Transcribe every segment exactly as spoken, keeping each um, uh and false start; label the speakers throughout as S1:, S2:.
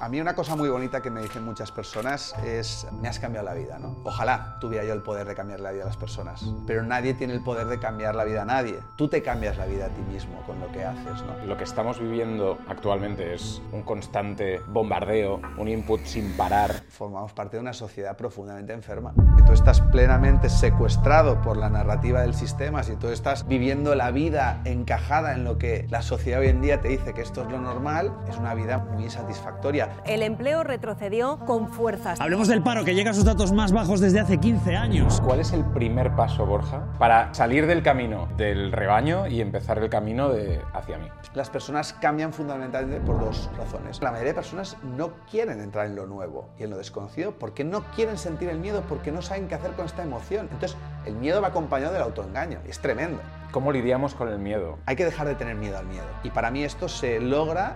S1: A mí una cosa muy bonita que me dicen muchas personas es: me has cambiado la vida, ¿no? Ojalá tuviera yo el poder de cambiar la vida a las personas, pero nadie tiene el poder de cambiar la vida a nadie. Tú te cambias la vida a ti mismo con lo que haces, ¿no?
S2: Lo que estamos viviendo actualmente es un constante bombardeo, un input sin parar.
S1: Formamos parte de una sociedad profundamente enferma. Si tú estás plenamente secuestrado por la narrativa del sistema, si tú estás viviendo la vida encajada en lo que la sociedad hoy en día te dice que esto es lo normal, es una vida muy insatisfactoria.
S3: El empleo retrocedió con fuerzas.
S4: Hablemos del paro, que llega a sus datos más bajos desde hace quince años.
S2: ¿Cuál es el primer paso, Borja, para salir del camino del rebaño y empezar el camino de hacia mí?
S1: Las personas cambian fundamentalmente por dos razones. La mayoría de personas no quieren entrar en lo nuevo y en lo desconocido porque no quieren sentir el miedo, porque no saben qué hacer con esta emoción. Entonces, el miedo va acompañado del autoengaño y es tremendo.
S2: ¿Cómo lidiamos con el miedo?
S1: Hay que dejar de tener miedo al miedo. Y para mí esto se logra...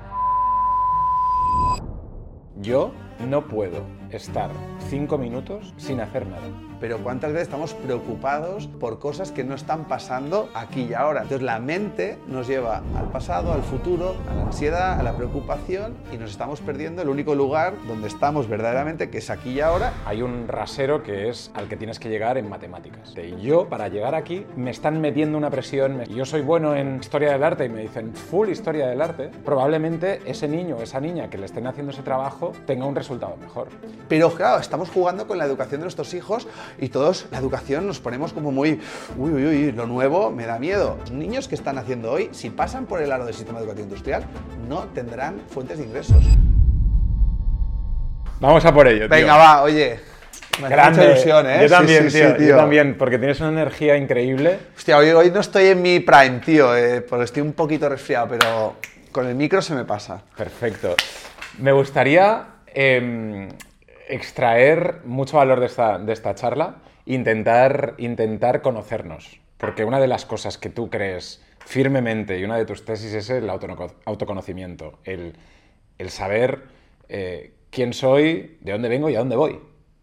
S2: Yo no puedo estar cinco minutos sin hacer nada.
S1: Pero ¿cuántas veces estamos preocupados por cosas que no están pasando aquí y ahora? Entonces la mente nos lleva al pasado, al futuro, a la ansiedad, a la preocupación, y nos estamos perdiendo el único lugar donde estamos verdaderamente, que es aquí y ahora.
S2: Hay un rasero que es al que tienes que llegar en matemáticas. Y yo, para llegar aquí, me están metiendo una presión. Yo soy bueno en historia del arte y me dicen full historia del arte. Probablemente ese niño o esa niña que le estén haciendo ese trabajo tenga un resultado mejor.
S1: Pero claro, estamos jugando con la educación de nuestros hijos y todos, la educación, nos ponemos como muy, uy, uy, uy, lo nuevo me da miedo. Los niños que están haciendo hoy, si pasan por el aro del sistema educativo industrial, no tendrán fuentes de ingresos.
S2: Vamos a por ello, tío.
S1: Venga, va, oye. Me hace mucha ilusión, ¿eh?
S2: Yo también,
S1: sí, sí,
S2: tío,
S1: sí, tío.
S2: Yo también, porque tienes una energía increíble.
S1: Hostia, hoy, hoy no estoy en mi prime, tío, eh, porque estoy un poquito resfriado, pero con el micro se me pasa.
S2: Perfecto. Me gustaría eh, extraer mucho valor de esta, de esta charla, intentar, intentar conocernos, porque una de las cosas que tú crees firmemente y una de tus tesis es el autoconocimiento, el, el saber eh, quién soy, de dónde vengo y a dónde voy.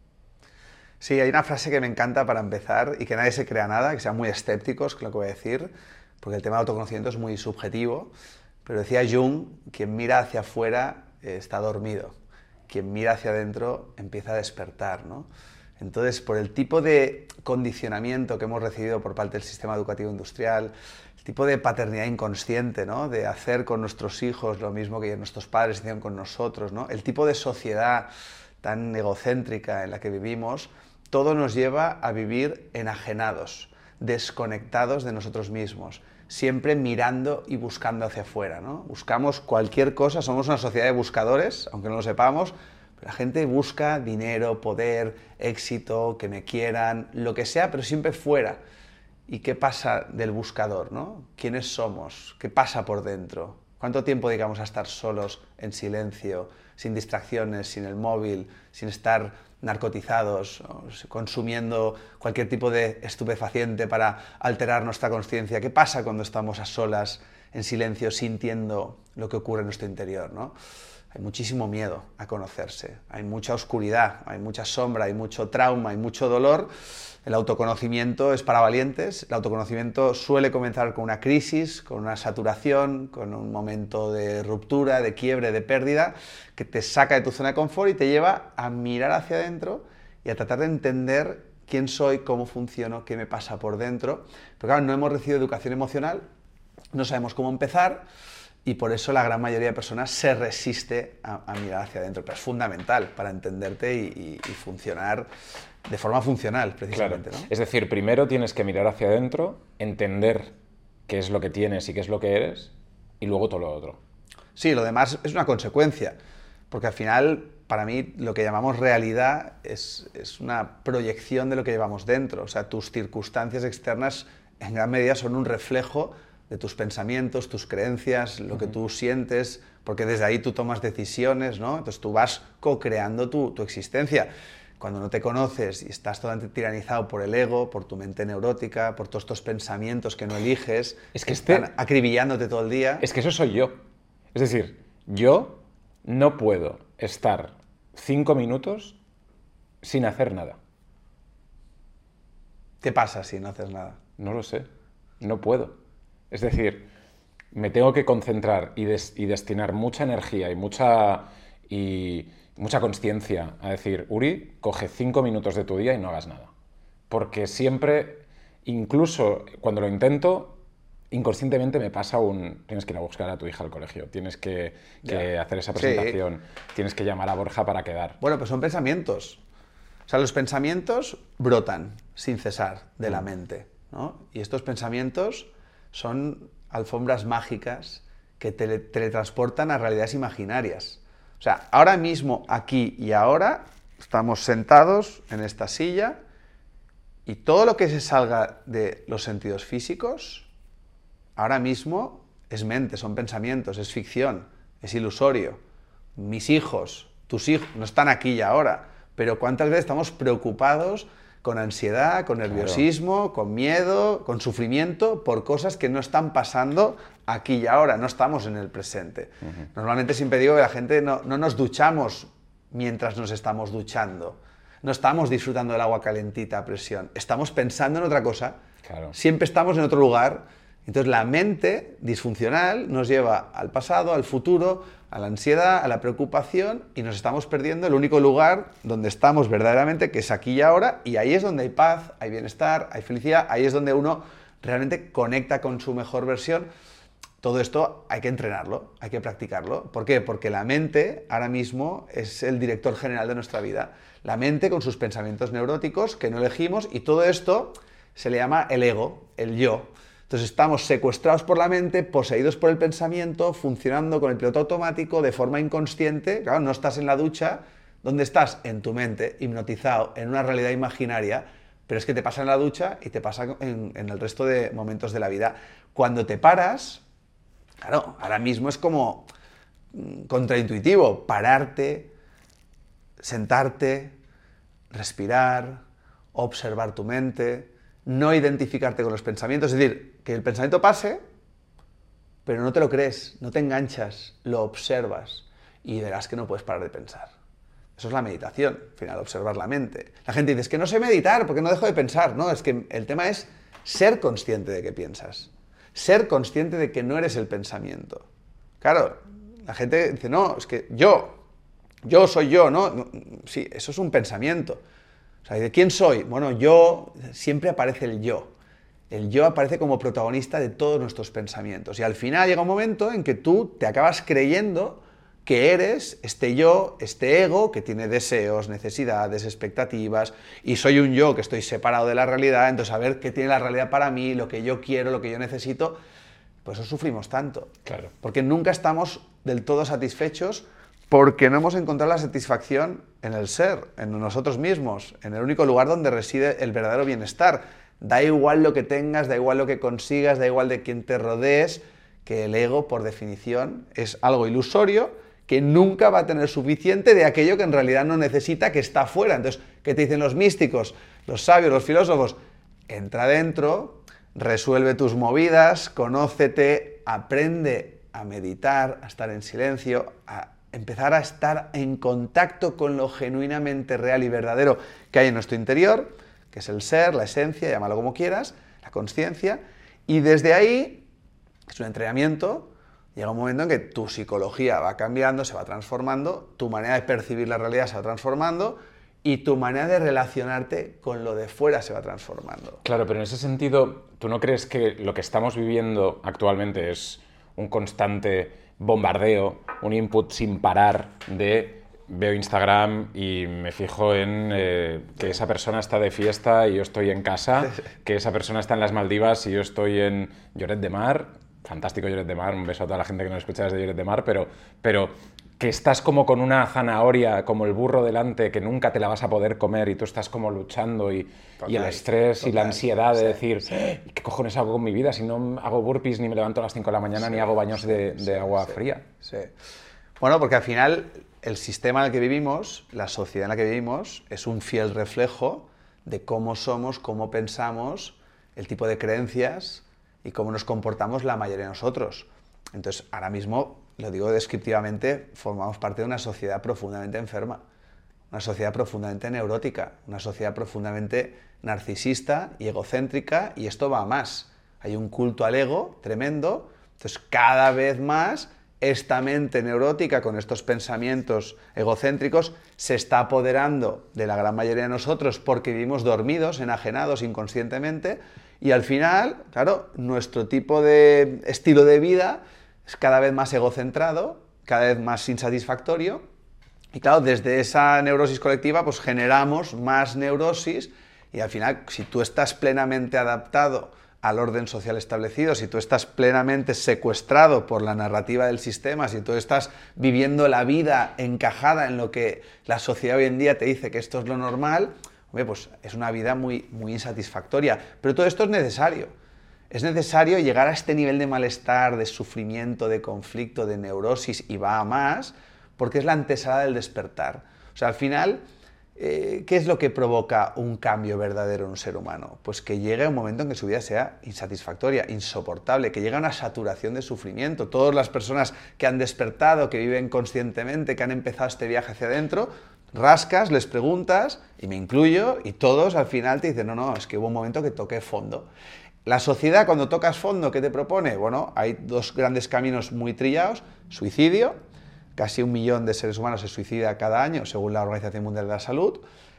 S1: Sí, hay una frase que me encanta para empezar y que nadie se crea nada, que sean muy escépticos con lo que voy a decir, porque el tema del autoconocimiento es muy subjetivo, pero decía Jung: quien mira hacia afuera eh, está dormido, quien mira hacia adentro empieza a despertar, ¿no? Entonces, por el tipo de condicionamiento que hemos recibido por parte del sistema educativo industrial, el tipo de paternidad inconsciente, ¿no?, de hacer con nuestros hijos lo mismo que nuestros padres hicieron con nosotros, ¿no?, el tipo de sociedad tan egocéntrica en la que vivimos, todo nos lleva a vivir enajenados, desconectados de nosotros mismos, siempre mirando y buscando hacia afuera, ¿no? Buscamos cualquier cosa, somos una sociedad de buscadores, aunque no lo sepamos. La gente busca dinero, poder, éxito, que me quieran, lo que sea, pero siempre fuera. ¿Y qué pasa del buscador, ¿no? ¿Quiénes somos? ¿Qué pasa por dentro? ¿Cuánto tiempo dedicamos a estar solos, en silencio, sin distracciones, sin el móvil, sin estar narcotizados, consumiendo cualquier tipo de estupefaciente para alterar nuestra conciencia? ¿Qué pasa cuando estamos a solas, en silencio, sintiendo lo que ocurre en nuestro interior, ¿no? Hay muchísimo miedo a conocerse, hay mucha oscuridad, hay mucha sombra, hay mucho trauma, hay mucho dolor. El autoconocimiento es para valientes. El autoconocimiento suele comenzar con una crisis, con una saturación, con un momento de ruptura, de quiebre, de pérdida, que te saca de tu zona de confort y te lleva a mirar hacia adentro y a tratar de entender quién soy, cómo funciono, qué me pasa por dentro. Pero claro, no hemos recibido educación emocional, no sabemos cómo empezar, y por eso la gran mayoría de personas se resiste a, a mirar hacia adentro. Pero es fundamental para entenderte y, y, y funcionar de forma funcional, precisamente.
S2: Claro.
S1: ¿No?
S2: Es decir, primero tienes que mirar hacia adentro, entender qué es lo que tienes y qué es lo que eres, y luego todo lo otro.
S1: Sí, lo demás es una consecuencia, porque al final, para mí, lo que llamamos realidad es, es una proyección de lo que llevamos dentro. O sea, tus circunstancias externas en gran medida son un reflejo de tus pensamientos, tus creencias, lo que tú sientes, porque desde ahí tú tomas decisiones, ¿no? Entonces tú vas co-creando tu, tu existencia. Cuando no te conoces y estás totalmente tiranizado por el ego, por tu mente neurótica, por todos estos pensamientos que no eliges,
S2: es que,
S1: que
S2: este,
S1: están acribillándote todo el día.
S2: Es que eso soy yo. Es decir, yo no puedo estar cinco minutos sin hacer nada.
S1: ¿Qué pasa si no haces nada?
S2: No lo sé. No puedo. Es decir, me tengo que concentrar y, des, y destinar mucha energía y mucha, y mucha consciencia a decir, Uri, coge cinco minutos de tu día y no hagas nada. Porque siempre, incluso cuando lo intento, inconscientemente me pasa un... Tienes que ir a buscar a tu hija al colegio, tienes que, que hacer esa presentación, sí. Tienes que llamar a Borja para quedar.
S1: Bueno, pues son pensamientos. O sea, los pensamientos brotan sin cesar de mm. la mente, ¿no? Y estos pensamientos son alfombras mágicas que te teletransportan a realidades imaginarias. O sea, ahora mismo, aquí y ahora, estamos sentados en esta silla y todo lo que se salga de los sentidos físicos, ahora mismo es mente, son pensamientos, es ficción, es ilusorio. Mis hijos, tus hijos, no están aquí y ahora, pero ¿cuántas veces estamos preocupados con ansiedad, con nerviosismo, claro. con miedo, con sufrimiento por cosas que no están pasando aquí y ahora, no estamos en el presente? Uh-huh. Normalmente siempre digo que la gente no, no nos duchamos mientras nos estamos duchando, no estamos disfrutando del agua calentita a presión, estamos pensando en otra cosa, claro. siempre estamos en otro lugar. Entonces la mente disfuncional nos lleva al pasado, al futuro, a la ansiedad, a la preocupación y nos estamos perdiendo el único lugar donde estamos verdaderamente, que es aquí y ahora, y ahí es donde hay paz, hay bienestar, hay felicidad, ahí es donde uno realmente conecta con su mejor versión. Todo esto hay que entrenarlo, hay que practicarlo. ¿Por qué? Porque la mente ahora mismo es el director general de nuestra vida. La mente con sus pensamientos neuróticos que no elegimos, y todo esto se le llama el ego, el yo. Entonces estamos secuestrados por la mente, poseídos por el pensamiento, funcionando con el piloto automático de forma inconsciente. Claro, no estás en la ducha, ¿dónde estás? En tu mente, hipnotizado, en una realidad imaginaria, pero es que te pasa en la ducha y te pasa en, en el resto de momentos de la vida. Cuando te paras, claro, ahora mismo es como contraintuitivo, pararte, sentarte, respirar, observar tu mente, no identificarte con los pensamientos, es decir, que el pensamiento pase, pero no te lo crees, no te enganchas, lo observas y verás que no puedes parar de pensar. Eso es la meditación, al final, observar la mente. La gente dice, es que no sé meditar porque no dejo de pensar. No, es que el tema es ser consciente de que piensas, ser consciente de que no eres el pensamiento. Claro, la gente dice, no, es que yo, yo soy yo, ¿no? Sí, eso es un pensamiento. O sea, ¿de quién soy? Bueno, yo, siempre aparece el yo. El yo aparece como protagonista de todos nuestros pensamientos. Y al final llega un momento en que tú te acabas creyendo que eres este yo, este ego, que tiene deseos, necesidades, expectativas, y soy un yo que estoy separado de la realidad, entonces a ver qué tiene la realidad para mí, lo que yo quiero, lo que yo necesito. Por eso sufrimos tanto.
S2: Claro.
S1: Porque nunca estamos del todo satisfechos, porque no hemos encontrado la satisfacción en el ser, en nosotros mismos, en el único lugar donde reside el verdadero bienestar. Da igual lo que tengas, da igual lo que consigas, da igual de quién te rodees, que el ego, por definición, es algo ilusorio que nunca va a tener suficiente de aquello que en realidad no necesita, que está afuera. Entonces, ¿qué te dicen los místicos, los sabios, los filósofos? Entra dentro, resuelve tus movidas, conócete, aprende a meditar, a estar en silencio, a empezar a estar en contacto con lo genuinamente real y verdadero que hay en nuestro interior, que es el ser, la esencia, llámalo como quieras, la consciencia, y desde ahí, es un entrenamiento, llega un momento en que tu psicología va cambiando, se va transformando, tu manera de percibir la realidad se va transformando, y tu manera de relacionarte con lo de fuera se va transformando.
S2: Claro, pero en ese sentido, ¿tú no crees que lo que estamos viviendo actualmente es un constante bombardeo, un input sin parar de veo Instagram y me fijo en eh, que esa persona está de fiesta y yo estoy en casa, que esa persona está en las Maldivas y yo estoy en Lloret de Mar, fantástico Lloret de Mar, un beso a toda la gente que nos escucha desde Lloret de Mar, pero, pero que estás como con una zanahoria, como el burro delante, que nunca te la vas a poder comer y tú estás como luchando y, total, y el estrés total, y la ansiedad de sí, decir, sí. ¿qué cojones hago con mi vida si no hago burpees ni me levanto a las cinco de la mañana sí, ni hago baños de, de sí, agua
S1: sí,
S2: fría?
S1: Sí. Bueno, porque al final el sistema en el que vivimos, la sociedad en la que vivimos, es un fiel reflejo de cómo somos, cómo pensamos, el tipo de creencias y cómo nos comportamos la mayoría de nosotros. Entonces, ahora mismo, lo digo descriptivamente, formamos parte de una sociedad profundamente enferma, una sociedad profundamente neurótica, una sociedad profundamente narcisista y egocéntrica, y esto va a más. Hay un culto al ego tremendo, entonces cada vez más esta mente neurótica con estos pensamientos egocéntricos se está apoderando de la gran mayoría de nosotros porque vivimos dormidos, enajenados inconscientemente, y al final, claro, nuestro tipo de estilo de vida es cada vez más egocentrado, cada vez más insatisfactorio, y claro, desde esa neurosis colectiva pues generamos más neurosis, y al final, si tú estás plenamente adaptado al orden social establecido, si tú estás plenamente secuestrado por la narrativa del sistema, si tú estás viviendo la vida encajada en lo que la sociedad hoy en día te dice que esto es lo normal, hombre, pues es una vida muy, muy insatisfactoria. Pero todo esto es necesario. Es necesario llegar a este nivel de malestar, de sufrimiento, de conflicto, de neurosis, y va a más, porque es la antesala del despertar. O sea, al final, Eh, ¿qué es lo que provoca un cambio verdadero en un ser humano? Pues que llegue un momento en que su vida sea insatisfactoria, insoportable, que llegue a una saturación de sufrimiento. Todas las personas que han despertado, que viven conscientemente, que han empezado este viaje hacia adentro, rascas, les preguntas, y me incluyo, y todos al final te dicen, no, no, es que hubo un momento que toqué fondo. La sociedad, cuando tocas fondo, ¿qué te propone? Bueno, hay dos grandes caminos muy trillados: suicidio. Casi un millón de seres humanos se suicida cada año, según la Organización Mundial de la Salud.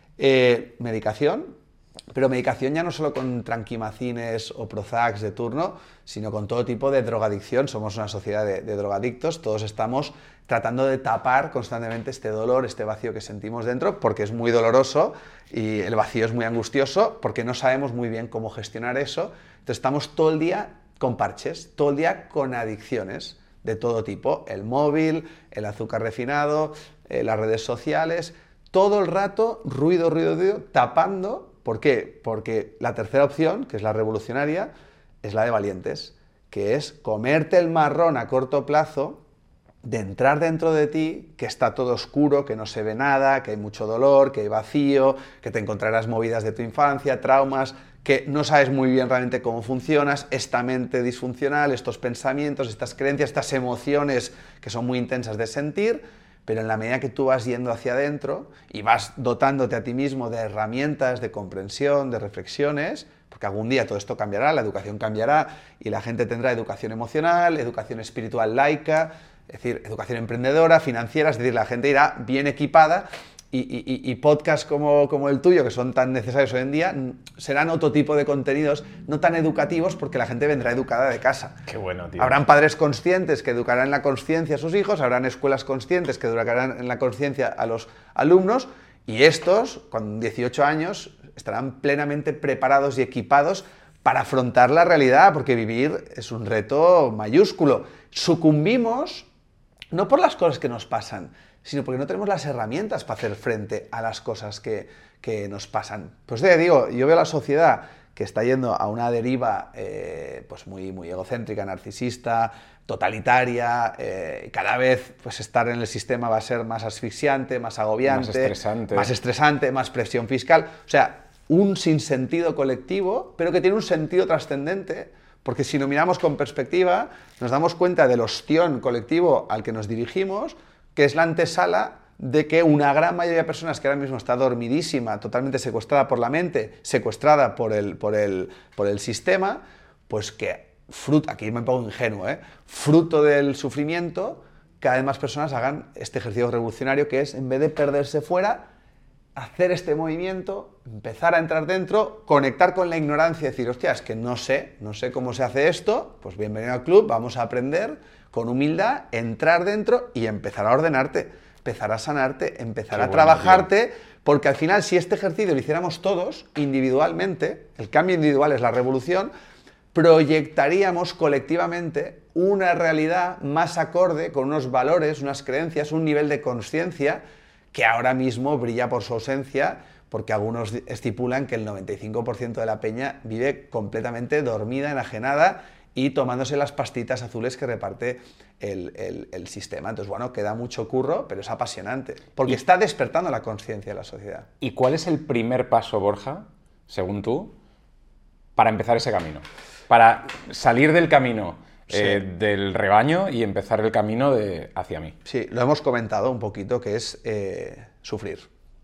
S1: Eh, medicación, pero medicación ya no solo con tranquimacines o Prozacs de turno, sino con todo tipo de drogadicción. Somos una sociedad de, de drogadictos, todos estamos tratando de tapar constantemente este dolor, este vacío que sentimos dentro, porque es muy doloroso y el vacío es muy angustioso, porque no sabemos muy bien cómo gestionar eso. Entonces estamos todo el día con parches, todo el día con adicciones de todo tipo: el móvil, el azúcar refinado, eh, las redes sociales, todo el rato ruido, ruido, ruido, tapando. ¿Por qué? Porque la tercera opción, que es la revolucionaria, es la de valientes, que es comerte el marrón a corto plazo, de entrar dentro de ti, que está todo oscuro, que no se ve nada, que hay mucho dolor, que hay vacío, que te encontrarás movidas de tu infancia, traumas, que no sabes muy bien realmente cómo funcionas, esta mente disfuncional, estos pensamientos, estas creencias, estas emociones que son muy intensas de sentir, pero en la medida que tú vas yendo hacia adentro y vas dotándote a ti mismo de herramientas de comprensión, de reflexiones, porque algún día todo esto cambiará, la educación cambiará y la gente tendrá educación emocional, educación espiritual laica, es decir, educación emprendedora, financiera, es decir, la gente irá bien equipada. Y, y, y podcasts como, como el tuyo, que son tan necesarios hoy en día, serán otro tipo de contenidos no tan educativos, porque la gente vendrá educada de casa.
S2: Qué bueno, tío.
S1: Habrán padres conscientes que educarán en la consciencia a sus hijos, habrán escuelas conscientes que educarán en la consciencia a los alumnos, y estos, con dieciocho años, estarán plenamente preparados y equipados para afrontar la realidad, porque vivir es un reto mayúsculo. Sucumbimos no por las cosas que nos pasan, sino porque no tenemos las herramientas para hacer frente a las cosas que, que nos pasan. Pues te digo, yo veo la sociedad que está yendo a una deriva eh, pues muy, muy egocéntrica, narcisista, totalitaria, eh, cada vez pues estar en el sistema va a ser más asfixiante, más agobiante,
S2: más estresante,
S1: más, estresante, más presión fiscal, o sea, un sinsentido colectivo, pero que tiene un sentido trascendente, porque si lo miramos con perspectiva, nos damos cuenta del ostión colectivo al que nos dirigimos, que es la antesala de que una gran mayoría de personas que ahora mismo está dormidísima, totalmente secuestrada por la mente, secuestrada por el, por el, por el sistema, pues que, fruto, aquí me pongo ingenuo, ¿eh? fruto del sufrimiento, cada vez más personas hagan este ejercicio revolucionario, que es, en vez de perderse fuera, hacer este movimiento, empezar a entrar dentro, conectar con la ignorancia y decir, hostia, es que no sé, no sé cómo se hace esto, pues bienvenido al club, vamos a aprender con humildad, entrar dentro y empezar a ordenarte, empezar a sanarte, empezar
S2: Qué
S1: a
S2: bueno,
S1: trabajarte,
S2: tío.
S1: Porque al final, si este ejercicio lo hiciéramos todos, individualmente, el cambio individual es la revolución, proyectaríamos colectivamente una realidad más acorde con unos valores, unas creencias, un nivel de conciencia que ahora mismo brilla por su ausencia, porque algunos estipulan que el noventa y cinco por ciento de la peña vive completamente dormida, enajenada y tomándose las pastitas azules que reparte el, el, el sistema. Entonces, bueno, queda mucho curro, pero es apasionante, porque
S2: y,
S1: está despertando la conciencia de la sociedad.
S2: ¿Y cuál es el primer paso, Borja, según tú, para empezar ese camino? Para salir del camino sí. eh, del rebaño y empezar el camino de, hacia mí.
S1: Sí, lo hemos comentado un poquito, que es eh, sufrir.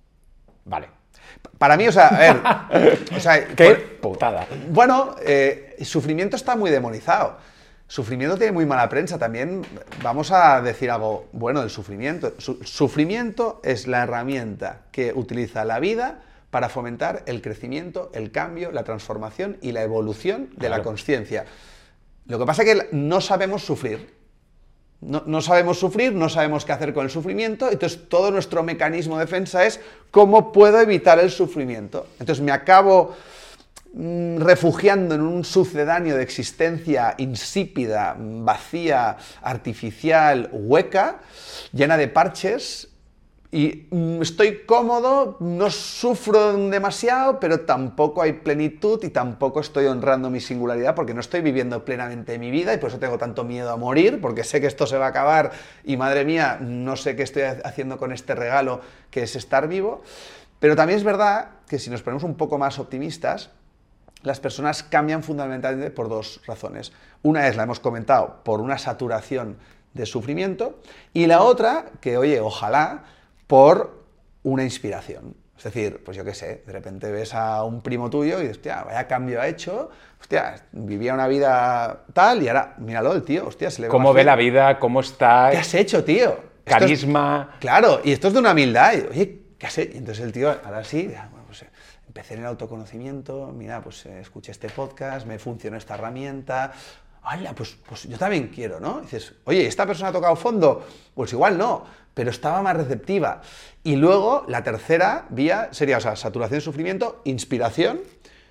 S2: Vale.
S1: Para mí, o sea, a ver... o sea,
S2: ¡Qué
S1: por,
S2: putada!
S1: Bueno, eh, el sufrimiento está muy demonizado. Sufrimiento tiene muy mala prensa. También vamos a decir algo bueno del sufrimiento. Su- sufrimiento es la herramienta que utiliza la vida para fomentar el crecimiento, el cambio, la transformación y la evolución de
S2: Claro.
S1: la consciencia. Lo que pasa es que no sabemos sufrir. No, no sabemos sufrir, no sabemos qué hacer con el sufrimiento, entonces todo nuestro mecanismo de defensa es cómo puedo evitar el sufrimiento. Entonces me acabo mm, refugiando en un sucedáneo de existencia insípida, vacía, artificial, hueca, llena de parches, y mm, estoy cómodo, no sufro demasiado, pero tampoco hay plenitud y tampoco estoy honrando mi singularidad porque no estoy viviendo plenamente mi vida y por eso tengo tanto miedo a morir, porque sé que esto se va a acabar y madre mía, no sé qué estoy haciendo con este regalo que es estar vivo. Pero también es verdad que si nos ponemos un poco más optimistas, las personas cambian fundamentalmente por dos razones. Una es, la hemos comentado, por una saturación de sufrimiento, y la otra, que oye, ojalá, por una inspiración. Es decir, pues yo qué sé, de repente ves a un primo tuyo y dices, hostia, vaya cambio ha hecho, hostia, vivía una vida tal y ahora, míralo, el tío, hostia, se le ve
S2: ¿Cómo
S1: más
S2: ve
S1: bien.
S2: la vida? ¿Cómo está?
S1: ¿Qué has hecho, tío? Esto es-
S2: Carisma.
S1: Claro, y esto es de una humildad. Y, oye, ¿qué has hecho? Y entonces el tío, ahora sí, bueno, pues, eh, empecé en el autoconocimiento, mira, pues eh, escuché este podcast, me funcionó esta herramienta. ¡Hala! Pues, pues yo también quiero, ¿no? Y dices, oye, ¿esta persona ha tocado fondo? Pues igual no, pero estaba más receptiva. Y luego, la tercera vía sería, o sea, saturación de sufrimiento, inspiración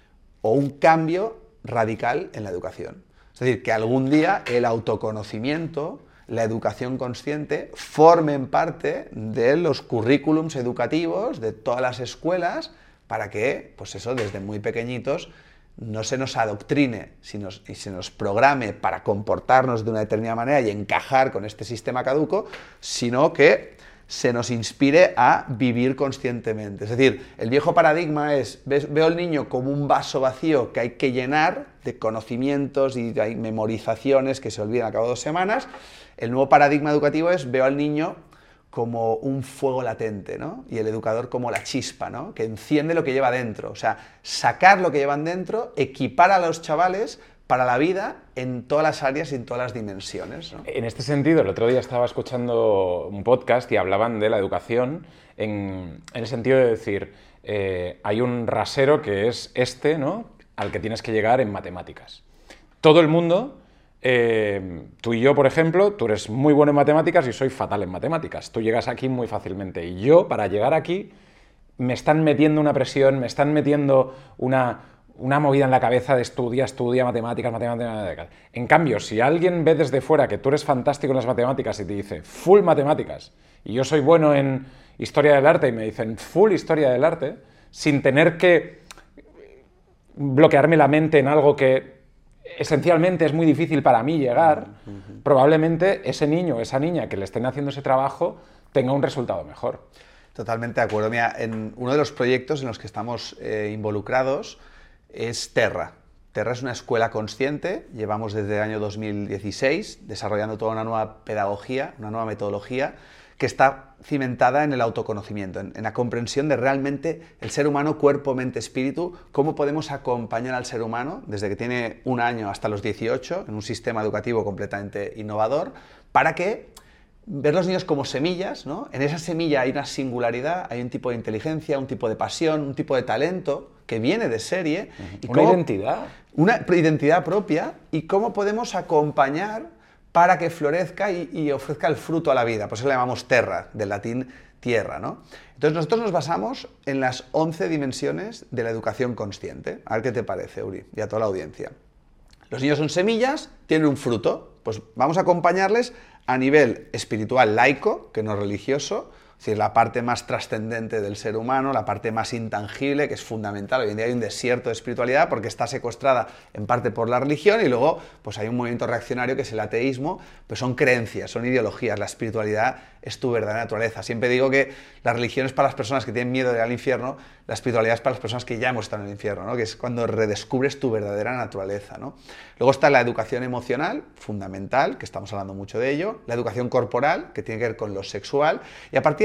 S1: o un cambio radical en la educación. Es decir, que algún día el autoconocimiento, la educación consciente, formen parte de los currículums educativos de todas las escuelas para que, pues eso, desde muy pequeñitos, no se nos adoctrine sino, y se nos programe para comportarnos de una determinada manera y encajar con este sistema caduco, sino que se nos inspire a vivir conscientemente. Es decir, el viejo paradigma es, ves, veo al niño como un vaso vacío que hay que llenar de conocimientos y de memorizaciones que se olvidan a cabo de dos semanas. El nuevo paradigma educativo es, veo al niño como un fuego latente, ¿no? Y el educador como la chispa, ¿no? Que enciende lo que lleva dentro. O sea, sacar lo que llevan dentro, equipar a los chavales para la vida en todas las áreas y en todas las dimensiones, ¿no?
S2: En este sentido, el otro día estaba escuchando un podcast y hablaban de la educación en, en el sentido de decir, eh, hay un rasero que es este, ¿no? Al que tienes que llegar en matemáticas. Todo el mundo, eh, tú y yo, por ejemplo, tú eres muy bueno en matemáticas y soy fatal en matemáticas. Tú llegas aquí muy fácilmente y yo, para llegar aquí, me están metiendo una presión, me están metiendo una... una movida en la cabeza de estudia, estudia matemáticas, matemáticas, matemáticas. En cambio, si alguien ve desde fuera que tú eres fantástico en las matemáticas y te dice full matemáticas, y yo soy bueno en historia del arte y me dicen full historia del arte, sin tener que bloquearme la mente en algo que esencialmente es muy difícil para mí llegar, uh-huh. probablemente ese niño o esa niña que le estén haciendo ese trabajo tenga un resultado mejor.
S1: Totalmente de acuerdo. Mira, en uno de los proyectos en los que estamos eh, involucrados es Terra. Terra es una escuela consciente, llevamos desde el año dos mil dieciséis desarrollando toda una nueva pedagogía, una nueva metodología que está cimentada en el autoconocimiento, en, en la comprensión de realmente el ser humano, cuerpo, mente, espíritu, cómo podemos acompañar al ser humano desde que tiene un año hasta los dieciocho en un sistema educativo completamente innovador, para que ver los niños como semillas, ¿no? En esa semilla hay una singularidad, hay un tipo de inteligencia, un tipo de pasión, un tipo de talento que viene de serie.
S2: Uh-huh.
S1: Y
S2: una
S1: cómo,
S2: identidad.
S1: Una identidad propia y cómo podemos acompañar para que florezca y, y ofrezca el fruto a la vida. Por eso le llamamos terra, del latín tierra, ¿no? Entonces nosotros nos basamos en las once dimensiones de la educación consciente. A ver qué te parece, Uri, y a toda la audiencia. Los niños son semillas, tienen un fruto, pues vamos a acompañarles a nivel espiritual laico, que no religioso, es decir, la parte más trascendente del ser humano, la parte más intangible, que es fundamental. Hoy en día hay un desierto de espiritualidad porque está secuestrada en parte por la religión y luego pues hay un movimiento reaccionario que es el ateísmo, pues son creencias, son ideologías, la espiritualidad es tu verdadera naturaleza. Siempre digo que la religión es para las personas que tienen miedo de ir al infierno, la espiritualidad es para las personas que ya hemos estado en el infierno, ¿no? Que es cuando redescubres tu verdadera naturaleza, ¿no? Luego está la educación emocional, fundamental, que estamos hablando mucho de ello, la educación corporal, que tiene que ver con lo sexual, y a partir de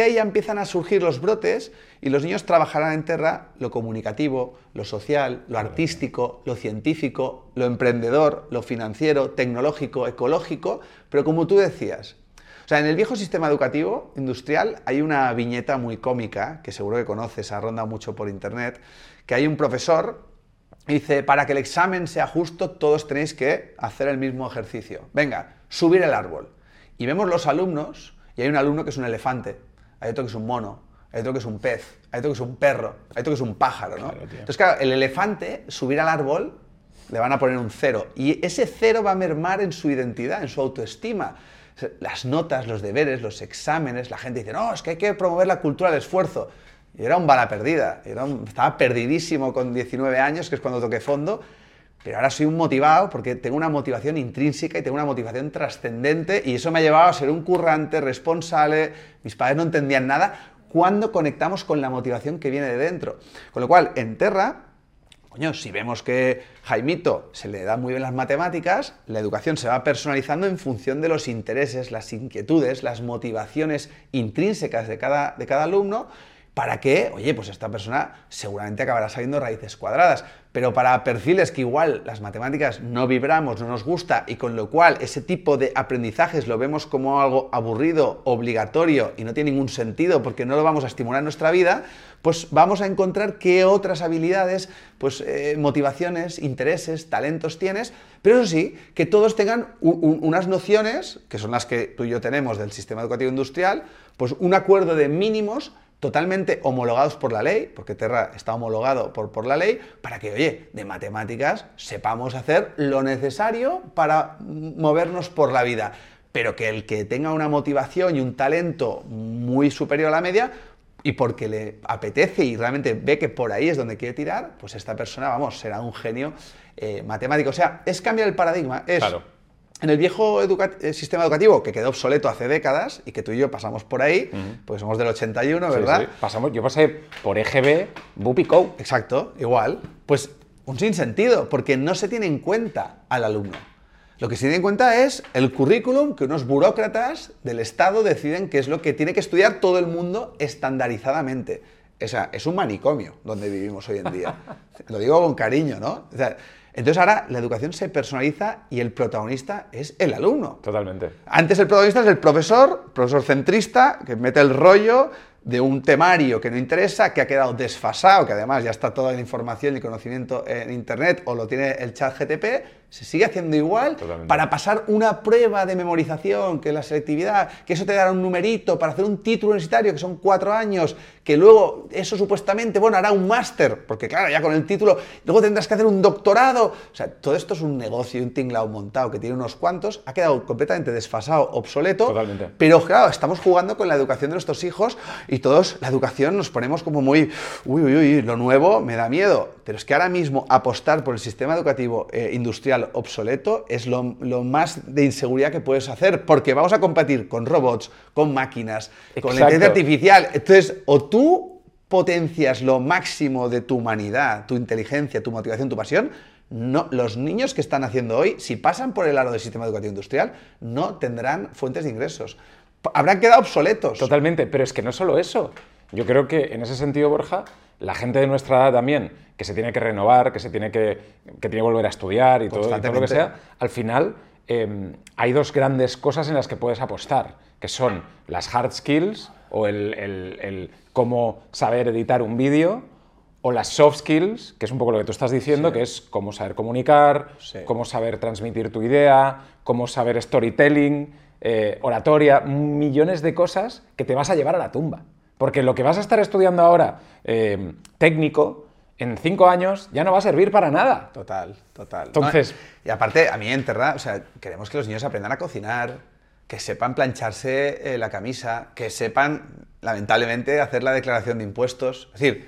S1: de ahí ya empiezan a surgir los brotes y los niños trabajarán en Terra lo comunicativo, lo social, lo artístico, lo científico, lo emprendedor, lo financiero, tecnológico, ecológico, pero como tú decías, o sea, en el viejo sistema educativo industrial hay una viñeta muy cómica, que seguro que conoces, ha rondado mucho por internet, que hay un profesor que dice, para que el examen sea justo, todos tenéis que hacer el mismo ejercicio. Venga, subir el árbol. Y vemos los alumnos, y hay un alumno que es un elefante, hay otro que es un mono, hay otro que es un pez, hay otro que es un perro, hay otro que es un pájaro, ¿no? Claro, entonces, claro, el elefante, subir al árbol, le van a poner un cero, y ese cero va a mermar en su identidad, en su autoestima. Las notas, los deberes, los exámenes, la gente dice, no, es que hay que promover la cultura del esfuerzo. Y era un bala perdida, era un, estaba perdidísimo con diecinueve años, que es cuando toqué fondo, pero ahora soy un motivado porque tengo una motivación intrínseca y tengo una motivación trascendente y eso me ha llevado a ser un currante, responsable, mis padres no entendían nada, cuando conectamos con la motivación que viene de dentro. Con lo cual, en Terra, coño, si vemos que Jaimito se le da muy bien las matemáticas, la educación se va personalizando en función de los intereses, las inquietudes, las motivaciones intrínsecas de cada, de cada alumno, para que, oye, pues esta persona seguramente acabará sabiendo raíces cuadradas, pero para perfiles que igual las matemáticas no vibramos, no nos gusta y con lo cual ese tipo de aprendizajes lo vemos como algo aburrido, obligatorio y no tiene ningún sentido porque no lo vamos a estimular en nuestra vida, pues vamos a encontrar qué otras habilidades, pues eh, motivaciones, intereses, talentos tienes, pero eso sí, que todos tengan un, un, unas nociones, que son las que tú y yo tenemos del sistema educativo industrial, pues un acuerdo de mínimos totalmente homologados por la ley, porque Terra está homologado por, por la ley, para que, oye, de matemáticas sepamos hacer lo necesario para movernos por la vida, pero que el que tenga una motivación y un talento muy superior a la media, y porque le apetece y realmente ve que por ahí es donde quiere tirar, pues esta persona, vamos, será un genio eh, matemático. O sea, es cambiar el paradigma, es...
S2: Claro.
S1: En el viejo educa sistema educativo, que quedó obsoleto hace décadas, y que tú y yo pasamos por ahí, uh-huh. Pues somos del ochenta y uno, ¿verdad?
S2: Sí, sí. Pasamos, yo pasé por E G B, B U P y C O U.
S1: Exacto, igual. Pues un sinsentido, porque no se tiene en cuenta al alumno. Lo que se tiene en cuenta es el currículum que unos burócratas del Estado deciden que es lo que tiene que estudiar todo el mundo estandarizadamente. O sea, es un manicomio donde vivimos hoy en día. Lo digo con cariño, ¿no? O sea, entonces ahora la educación se personaliza y el protagonista es el alumno.
S2: Totalmente.
S1: Antes el protagonista es el profesor, profesor centrista, que mete el rollo de un temario que no interesa, que ha quedado desfasado, que además ya está toda la información y conocimiento en internet o lo tiene el chat G T P, se sigue haciendo igual. Totalmente. Para pasar una prueba de memorización, que es la selectividad, que eso te dará un numerito para hacer un título universitario, que son cuatro años, que luego eso supuestamente, bueno, hará un máster, porque claro, ya con el título, luego tendrás que hacer un doctorado. O sea, todo esto es un negocio y un tinglao montado que tiene unos cuantos, ha quedado completamente desfasado, obsoleto.
S2: Totalmente.
S1: Pero claro, estamos jugando con la educación de nuestros hijos y todos, la educación, nos ponemos como muy, uy, uy, uy, lo nuevo me da miedo. Pero es que ahora mismo apostar por el sistema educativo eh, industrial obsoleto es lo, lo más de inseguridad que puedes hacer, porque vamos a competir con robots, con máquinas, Exacto. con la inteligencia artificial. Entonces, o tú potencias lo máximo de tu humanidad, tu inteligencia, tu motivación, tu pasión, no, los niños que están haciendo hoy, si pasan por el aro del sistema educativo industrial, no tendrán fuentes de ingresos. Habrán quedado obsoletos.
S2: Totalmente, pero es que no solo eso. Yo creo que en ese sentido, Borja, la gente de nuestra edad también, que se tiene que renovar, que se tiene que, que, tiene que volver a estudiar y todo, y todo lo que sea, al final eh, hay dos grandes cosas en las que puedes apostar, que son las hard skills o el, el, el cómo saber editar un vídeo, o las soft skills, que es un poco lo que tú estás diciendo, sí. que es cómo saber comunicar, sí. cómo saber transmitir tu idea, cómo saber storytelling, eh, oratoria, millones de cosas que te vas a llevar a la tumba. Porque lo que vas a estar estudiando ahora, eh, técnico, en cinco años ya no va a servir para nada.
S1: Total, total.
S2: Entonces,
S1: no, y aparte, a mí en Terra, o sea, queremos que los niños aprendan a cocinar, que sepan plancharse eh, la camisa, que sepan, lamentablemente, hacer la declaración de impuestos. Es decir,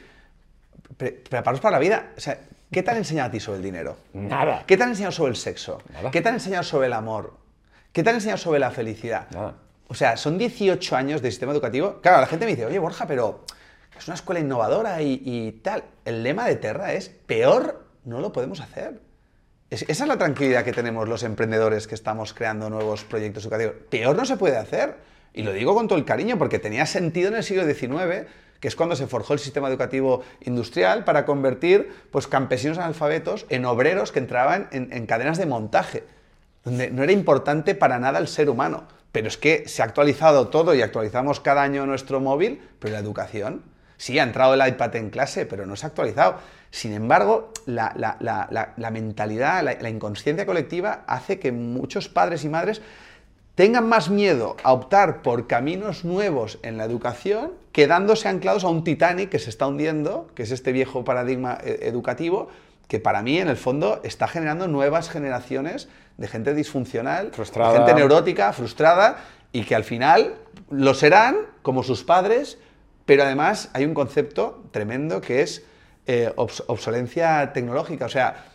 S1: pre prepararos para la vida. O sea, ¿qué te han enseñado a ti sobre el dinero?
S2: Nada.
S1: ¿Qué te han enseñado sobre el sexo?
S2: Nada.
S1: ¿Qué te han enseñado sobre el amor? ¿Qué te han enseñado sobre la felicidad?
S2: Nada.
S1: O sea, son dieciocho años de sistema educativo. Claro, la gente me dice, oye, Borja, pero es una escuela innovadora y, y tal. El lema de Terra es, peor no lo podemos hacer. Es, esa es la tranquilidad que tenemos los emprendedores que estamos creando nuevos proyectos educativos. Peor no se puede hacer. Y lo digo con todo el cariño, porque tenía sentido en el siglo diecinueve, que es cuando se forjó el sistema educativo industrial para convertir pues, campesinos analfabetos en obreros que entraban en, en cadenas de montaje, donde no era importante para nada el ser humano. Pero es que se ha actualizado todo y actualizamos cada año nuestro móvil, pero la educación, sí, ha entrado el iPad en clase, pero no se ha actualizado. Sin embargo, la, la, la, la, la mentalidad, la, la inconsciencia colectiva hace que muchos padres y madres tengan más miedo a optar por caminos nuevos en la educación, quedándose anclados a un Titanic que se está hundiendo, que es este viejo paradigma educativo, que para mí, en el fondo, está generando nuevas generaciones de gente disfuncional,
S2: frustrada,
S1: de gente neurótica, frustrada, y que al final lo serán, como sus padres, pero además hay un concepto tremendo que es eh, obs obsolencia tecnológica. O sea,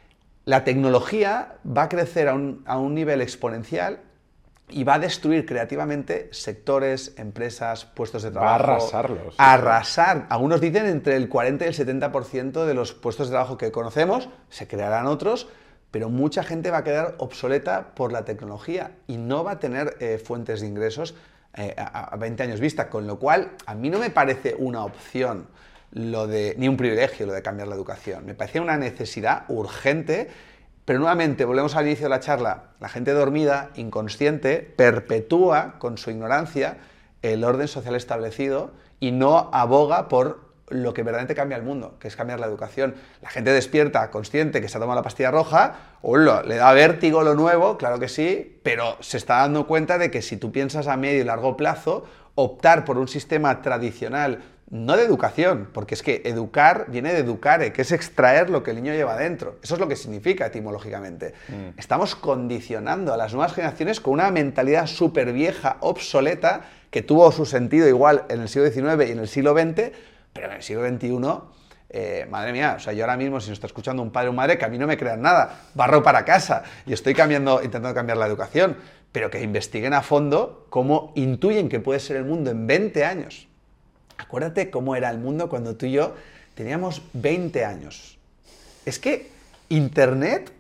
S1: la tecnología va a crecer a un, a un nivel exponencial y va a destruir creativamente sectores, empresas, puestos de trabajo.
S2: Va a arrasarlos.
S1: A arrasar. Algunos dicen entre el cuarenta y el setenta por ciento de los puestos de trabajo que conocemos, se crearán otros, pero mucha gente va a quedar obsoleta por la tecnología y no va a tener eh, fuentes de ingresos eh, a, a veinte años vista, con lo cual a mí no me parece una opción lo de, ni un privilegio lo de cambiar la educación, me parece una necesidad urgente. Pero nuevamente, volvemos al inicio de la charla, la gente dormida, inconsciente, perpetúa con su ignorancia el orden social establecido y no aboga por lo que verdaderamente cambia el mundo, que es cambiar la educación. La gente despierta, consciente, que se ha tomado la pastilla roja, hola, le da vértigo lo nuevo, claro que sí, pero se está dando cuenta de que si tú piensas a medio y largo plazo, optar por un sistema tradicional, no de educación, porque es que educar viene de educare, que es extraer lo que el niño lleva dentro. Eso es lo que significa etimológicamente. Mm. Estamos condicionando a las nuevas generaciones con una mentalidad súper vieja, obsoleta, que tuvo su sentido igual en el siglo diecinueve y en el siglo veinte, pero en el siglo veintiuno, eh, madre mía, o sea, yo ahora mismo, si nos está escuchando un padre o madre, que a mí no me crean nada, barro para casa, y estoy cambiando, intentando cambiar la educación, pero que investiguen a fondo cómo intuyen que puede ser el mundo en veinte años. Acuérdate cómo era el mundo cuando tú y yo teníamos veinte años. Es que Internet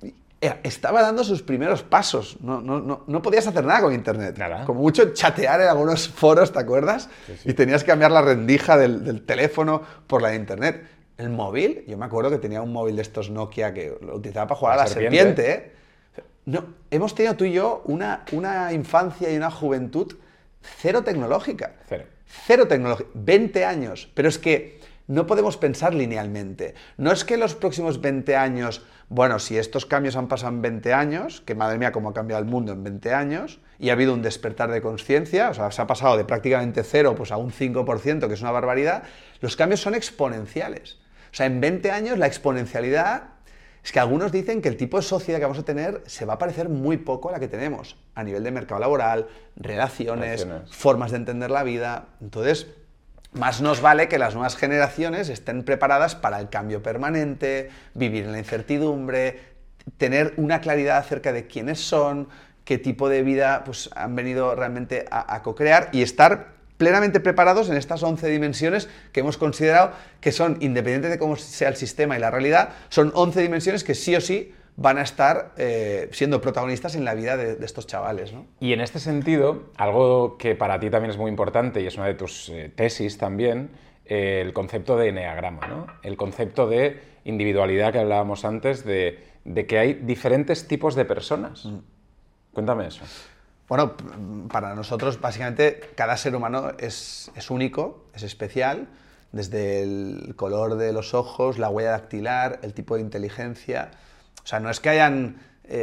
S1: estaba dando sus primeros pasos. No, no, no, no podías hacer nada con Internet.
S2: Nada.
S1: Como mucho chatear en algunos foros, ¿te acuerdas? Sí, sí. Y tenías que cambiar la rendija del, del teléfono por la de Internet. El móvil, yo me acuerdo que tenía un móvil de estos Nokia que lo utilizaba para jugar la a la serpiente. serpiente ¿eh? No, hemos tenido tú y yo una, una infancia y una juventud cero tecnológica.
S2: Cero.
S1: Cero tecnología, veinte años, pero es que no podemos pensar linealmente. No es que los próximos veinte años, bueno, si estos cambios han pasado en veinte años, que madre mía cómo ha cambiado el mundo en veinte años, y ha habido un despertar de conciencia, o sea, se ha pasado de prácticamente cero pues a un cinco por ciento, que es una barbaridad, los cambios son exponenciales. O sea, en veinte años la exponencialidad es que algunos dicen que el tipo de sociedad que vamos a tener se va a parecer muy poco a la que tenemos, a nivel de mercado laboral, relaciones, relaciones, formas de entender la vida. Entonces, más nos vale que las nuevas generaciones estén preparadas para el cambio permanente, vivir en la incertidumbre, tener una claridad acerca de quiénes son, qué tipo de vida pues, han venido realmente a, a co-crear y estar plenamente preparados en estas once dimensiones que hemos considerado que son, independiente de cómo sea el sistema y la realidad, son once dimensiones que sí o sí van a estar eh, siendo protagonistas en la vida de, de estos chavales, ¿no?
S2: Y en este sentido, algo que para ti también es muy importante y es una de tus eh, tesis también, eh, el concepto de eneagrama, ¿no? El concepto de individualidad que hablábamos antes, de, de que hay diferentes tipos de personas. Mm. Cuéntame eso.
S1: Bueno, para nosotros, básicamente, cada ser humano es, es único, es especial, desde el color de los ojos, la huella dactilar, el tipo de inteligencia. O sea, no es que hayan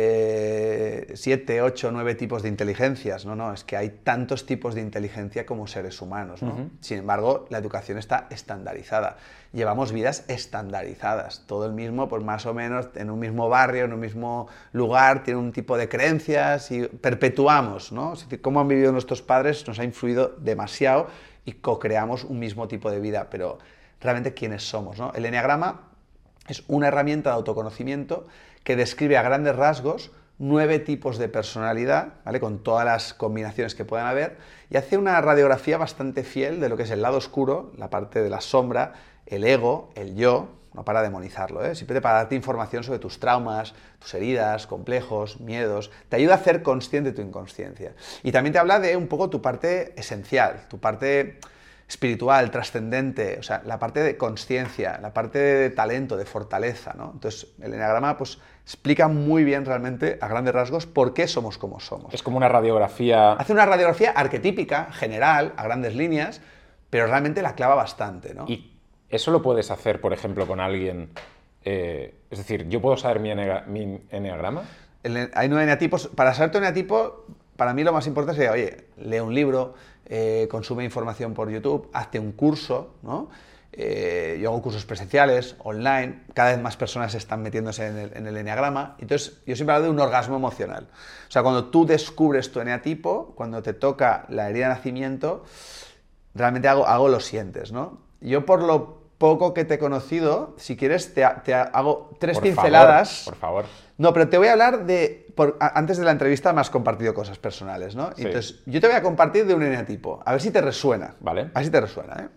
S1: eh, siete, ocho, nueve tipos de inteligencias, no, no, es que hay tantos tipos de inteligencia como seres humanos, ¿no? Uh-huh. Sin embargo, la educación está estandarizada. Llevamos vidas estandarizadas, todo el mismo, pues más o menos, en un mismo barrio, en un mismo lugar, tiene un tipo de creencias y perpetuamos, ¿no? Es decir, cómo han vivido nuestros padres nos ha influido demasiado y co-creamos un mismo tipo de vida, pero realmente quiénes somos, ¿no? El eneagrama es una herramienta de autoconocimiento que describe a grandes rasgos nueve tipos de personalidad, ¿vale? Con todas las combinaciones que puedan haber, y hace una radiografía bastante fiel de lo que es el lado oscuro, la parte de la sombra, el ego, el yo, no para demonizarlo, ¿eh? Simplemente para darte información sobre tus traumas, tus heridas, complejos, miedos. Te ayuda a hacer consciente tu inconsciencia. Y también te habla de un poco tu parte esencial, tu parte espiritual, trascendente, o sea, la parte de consciencia, la parte de talento, de fortaleza, ¿no? Entonces, el eneagrama pues, explica muy bien realmente, a grandes rasgos, por qué somos como somos.
S2: Es como una radiografía...
S1: Hace una radiografía arquetípica, general, a grandes líneas, pero realmente la clava bastante, ¿no?
S2: Y eso lo puedes hacer, por ejemplo, con alguien... Eh, es decir, ¿yo puedo saber mi, enega, mi eneagrama?
S1: El, hay nueve eneatipos. Para saber tu eneatipo, para mí lo más importante sería, oye, lee un libro, eh, consume información por YouTube, hazte un curso, ¿no? Eh, yo hago cursos presenciales, online, cada vez más personas están metiéndose en el, en el eneagrama. Entonces, yo siempre hablo de un orgasmo emocional. O sea, cuando tú descubres tu eneatipo, cuando te toca la herida de nacimiento, realmente algo, algo lo sientes, ¿no? Yo por lo poco que te he conocido, si quieres te, te hago tres
S2: por
S1: pinceladas.
S2: Favor, por favor.
S1: No, pero te voy a hablar de... Por, a, antes de la entrevista me has compartido cosas personales, ¿no?
S2: Sí.
S1: Entonces, yo te voy a compartir de un eneatipo. A ver si te resuena.
S2: Vale.
S1: A ver si te resuena, ¿eh?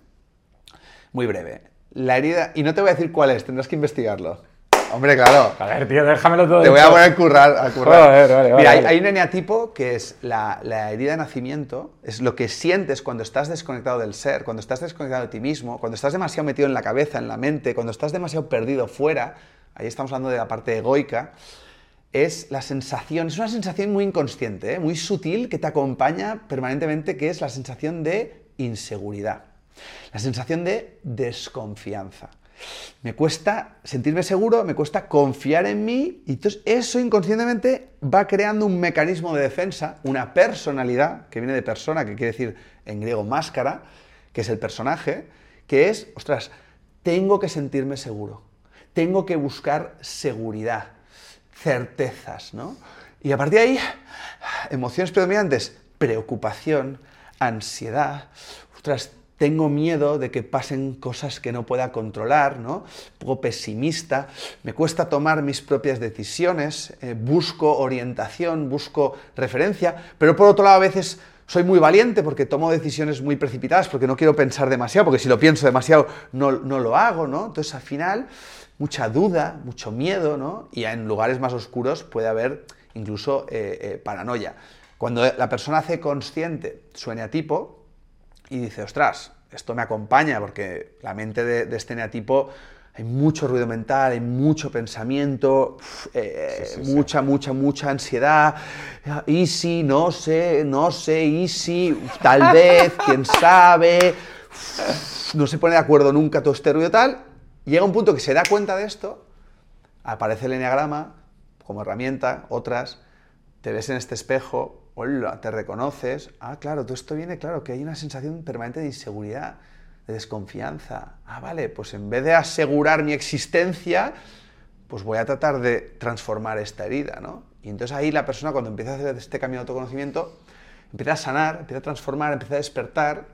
S1: Muy breve. La herida... Y no te voy a decir cuál es, tendrás que investigarlo. Hombre, claro.
S2: A ver, tío, déjamelo todo.
S1: Te voy a poner a currar. A currar.
S2: Joder, vale, vale,
S1: Mira, hay,
S2: vale.
S1: hay un eneatipo que es la, la herida de nacimiento, es lo que sientes cuando estás desconectado del ser, cuando estás desconectado de ti mismo, cuando estás demasiado metido en la cabeza, en la mente, cuando estás demasiado perdido fuera. Ahí estamos hablando de la parte egoica. Es la sensación, es una sensación muy inconsciente, ¿eh? Muy sutil, que te acompaña permanentemente, que es la sensación de inseguridad, la sensación de desconfianza. Me cuesta sentirme seguro, me cuesta confiar en mí, y entonces eso inconscientemente va creando un mecanismo de defensa, una personalidad, que viene de persona, que quiere decir en griego máscara, que es el personaje, que es, ostras, tengo que sentirme seguro, tengo que buscar seguridad, certezas, ¿no? Y a partir de ahí, emociones predominantes, preocupación, ansiedad, ostras, tengo miedo de que pasen cosas que no pueda controlar, ¿no? Un poco pesimista, me cuesta tomar mis propias decisiones, eh, busco orientación, busco referencia, pero por otro lado a veces soy muy valiente porque tomo decisiones muy precipitadas, porque no quiero pensar demasiado, porque si lo pienso demasiado no, no lo hago, ¿no? Entonces al final mucha duda, mucho miedo, ¿no? Y en lugares más oscuros puede haber incluso eh, eh, paranoia. Cuando la persona hace consciente su eneatipo y dice, ostras, esto me acompaña porque la mente de, de este eneatipo hay mucho ruido mental, hay mucho pensamiento, eh, sí, sí, mucha, sí. mucha, mucha ansiedad, y si, no sé, no sé, y si, tal vez, quién sabe, no se pone de acuerdo nunca todo este ruido tal. Llega un punto que se da cuenta de esto, aparece el eneagrama como herramienta, otras, te ves en este espejo, hola, te reconoces, ah, claro, todo esto viene, claro, que hay una sensación permanente de inseguridad, de desconfianza. Ah, vale, pues en vez de asegurar mi existencia, pues voy a tratar de transformar esta herida, ¿no? Y entonces ahí la persona, cuando empieza a hacer este camino de autoconocimiento, empieza a sanar, empieza a transformar, empieza a despertar,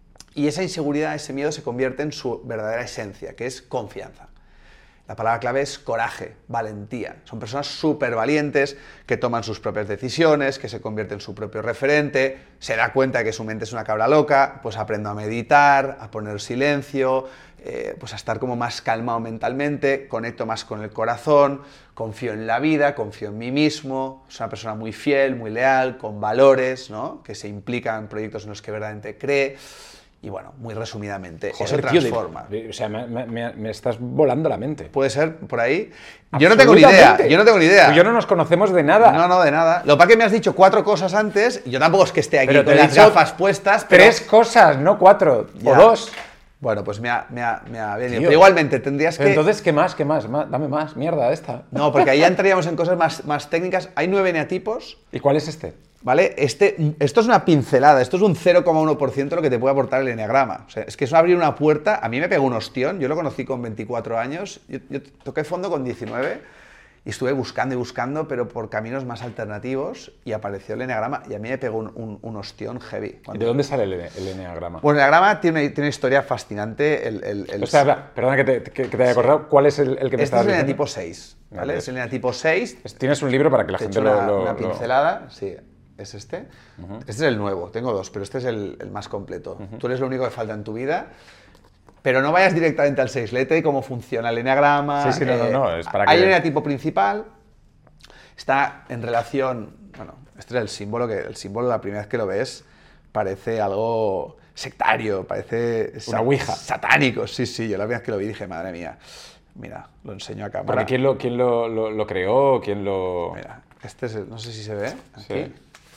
S1: y esa inseguridad, ese miedo se convierte en su verdadera esencia, que es confianza. La palabra clave es coraje, valentía. Son personas súper valientes que toman sus propias decisiones, que se convierten en su propio referente, se da cuenta de que su mente es una cabra loca, pues aprendo a meditar, a poner silencio, eh, pues a estar como más calmado mentalmente, conecto más con el corazón, confío en la vida, confío en mí mismo, soy una persona muy fiel, muy leal, con valores, ¿no? Que se implica en proyectos en los que verdaderamente cree. Y bueno, muy resumidamente,
S2: Joder,
S1: eso
S2: tío,
S1: transforma.
S2: De, o sea, me, me, me estás volando la mente.
S1: Puede ser por ahí. Yo no tengo ni idea. Yo no tengo ni idea.
S2: Pues yo no nos conocemos de nada.
S1: No, no, de nada. Lo que pasa es que me has dicho cuatro cosas antes y yo tampoco es que esté aquí
S2: pero
S1: con las gafas puestas. Pero...
S2: Tres cosas, no cuatro. Ya. O dos.
S1: Bueno, pues me ha, me ha, me ha venido.
S2: Tío.
S1: Pero igualmente tendrías
S2: pero
S1: que...
S2: Entonces, ¿qué más? ¿Qué más? más? Dame más. Mierda esta.
S1: No, porque ahí ya entraríamos en cosas más, más técnicas. Hay nueve eneatipos.
S2: ¿Y cuál es este?
S1: ¿Vale? Este, esto es una pincelada, esto es un cero coma uno por ciento de lo que te puede aportar el eneagrama. O sea, es que eso abrir una puerta, a mí me pegó un ostión, yo lo conocí con veinticuatro años, yo, yo toqué fondo con diecinueve y estuve buscando y buscando, pero por caminos más alternativos, y apareció el eneagrama y a mí me pegó un, un, un ostión heavy.
S2: Cuando... ¿Y de dónde sale el, el eneagrama?
S1: Bueno, el eneagrama tiene una, tiene una historia fascinante. El, el, el...
S2: O sea, perdona que te, que, que te haya acordado, sí. ¿Cuál es el, el que me
S1: este
S2: estás diciendo? Este
S1: es el eneatipo seis, ¿vale? Vale. Es el eneatipo seis.
S2: Tienes un libro para que la
S1: te
S2: gente
S1: he hecho
S2: lo...
S1: una,
S2: lo
S1: una
S2: lo...
S1: pincelada, sí. Es este. Uh-huh. Este es el nuevo, tengo dos, pero este es el, el más completo. Uh-huh. Tú eres lo único que falta en tu vida. Pero no vayas directamente al sexlete y cómo funciona el eneagrama.
S2: Sí, sí, no, no, no, es para que...
S1: Hay el eneatipo principal, está en relación... Bueno, este es el símbolo, que el símbolo la primera vez que lo ves parece algo sectario, parece...
S2: Una ouija.
S1: Satánico, sí, sí, yo la primera vez que lo vi dije, madre mía, mira, lo enseño a cámara.
S2: Porque ¿quién lo, quién lo, lo, lo creó? ¿Quién lo...?
S1: Mira, este es el, no sé si se ve, aquí.
S2: Sí.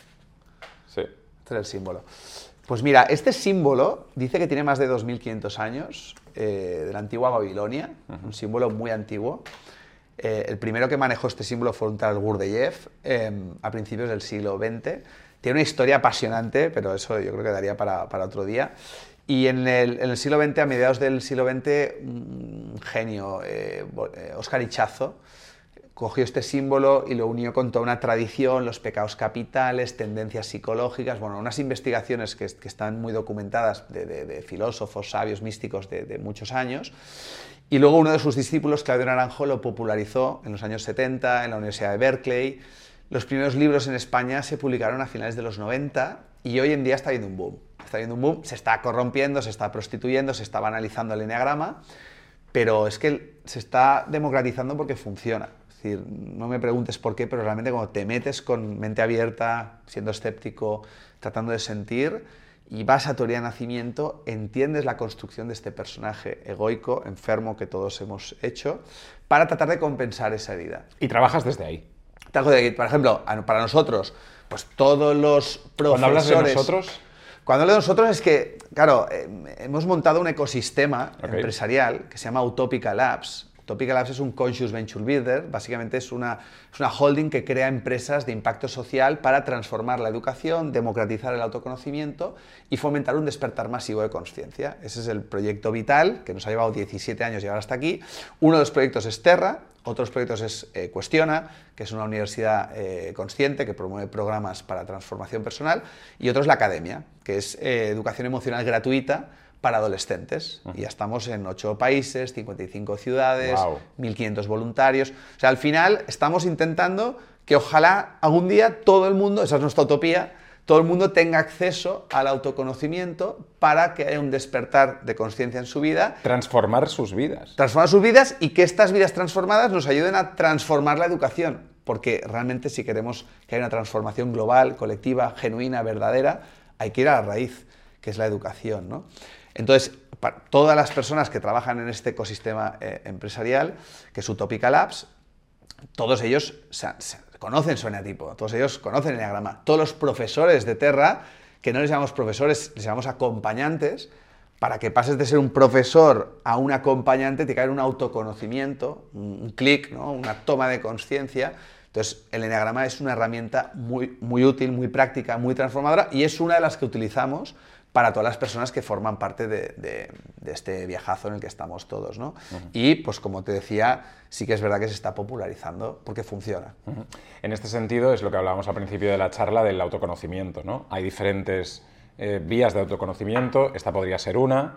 S2: Sí.
S1: Este es el símbolo. Pues mira, este símbolo dice que tiene más de dos mil quinientos años, eh, de la antigua Babilonia, uh-huh. Un símbolo muy antiguo. Eh, el primero que manejó este símbolo fue un tal Gurdjieff, eh, a principios del siglo veinte. Tiene una historia apasionante, pero eso yo creo que daría para, para otro día. Y en el, en el siglo veinte, a mediados del siglo veinte, un genio, eh, Óscar Ichazo, cogió este símbolo y lo unió con toda una tradición, los pecados capitales, tendencias psicológicas, bueno, unas investigaciones que, que están muy documentadas de, de, de filósofos, sabios, místicos de, de muchos años. Y luego uno de sus discípulos, Claudio Naranjo, lo popularizó en los años setenta en la Universidad de Berkeley. Los primeros libros en España se publicaron a finales de los noventa y hoy en día está habiendo un boom. Está habiendo un boom, se está corrompiendo, se está prostituyendo, se está banalizando el eneagrama, pero es que se está democratizando porque funciona. Es decir, no me preguntes por qué, pero realmente cuando te metes con mente abierta, siendo escéptico, tratando de sentir, y vas a teoría de nacimiento, entiendes la construcción de este personaje egoico, enfermo, que todos hemos hecho, para tratar de compensar esa herida.
S2: Y trabajas desde ahí.
S1: Por ejemplo, para nosotros, pues todos los profesores...
S2: Cuando hablas de nosotros...
S1: Cuando hablo de nosotros es que, claro, eh, hemos montado un ecosistema
S2: okay.
S1: empresarial que se llama Utopica Labs. Utopica Labs es un Conscious Venture Builder, básicamente es una, es una holding que crea empresas de impacto social para transformar la educación, democratizar el autoconocimiento y fomentar un despertar masivo de conciencia. Ese es el proyecto vital, que nos ha llevado diecisiete años llegar hasta aquí. Uno de los proyectos es Terra, otros proyectos es eh, Cuestiona, que es una universidad eh, consciente que promueve programas para transformación personal, y otro es la Academia, que es eh, educación emocional gratuita para adolescentes. Uh-huh. Y ya estamos en ocho países, cincuenta y cinco ciudades,
S2: wow.
S1: mil quinientos voluntarios. O sea, al final estamos intentando que ojalá algún día todo el mundo, esa es nuestra utopía, todo el mundo tenga acceso al autoconocimiento para que haya un despertar de conciencia en su vida.
S2: Transformar sus vidas.
S1: Transformar sus vidas y que estas vidas transformadas nos ayuden a transformar la educación. Porque realmente si queremos que haya una transformación global, colectiva, genuina, verdadera, hay que ir a la raíz, que es la educación, ¿no? Entonces, para todas las personas que trabajan en este ecosistema eh, empresarial, que es Utopica Labs, todos ellos se, se conocen su eneatipo, todos ellos conocen el eneagrama. Todos los profesores de Terra, que no les llamamos profesores, les llamamos acompañantes, para que pases de ser un profesor a un acompañante, te cae un autoconocimiento, un, un clic, ¿no? Una toma de conciencia. Entonces, el eneagrama es una herramienta muy, muy útil, muy práctica, muy transformadora y es una de las que utilizamos para todas las personas que forman parte de, de, de este viajazo en el que estamos todos, ¿no? Uh-huh. Y, pues como te decía, sí que es verdad que se está popularizando porque funciona.
S2: Uh-huh. En este sentido es lo que hablábamos al principio de la charla del autoconocimiento, ¿no? Hay diferentes eh, vías de autoconocimiento, esta podría ser una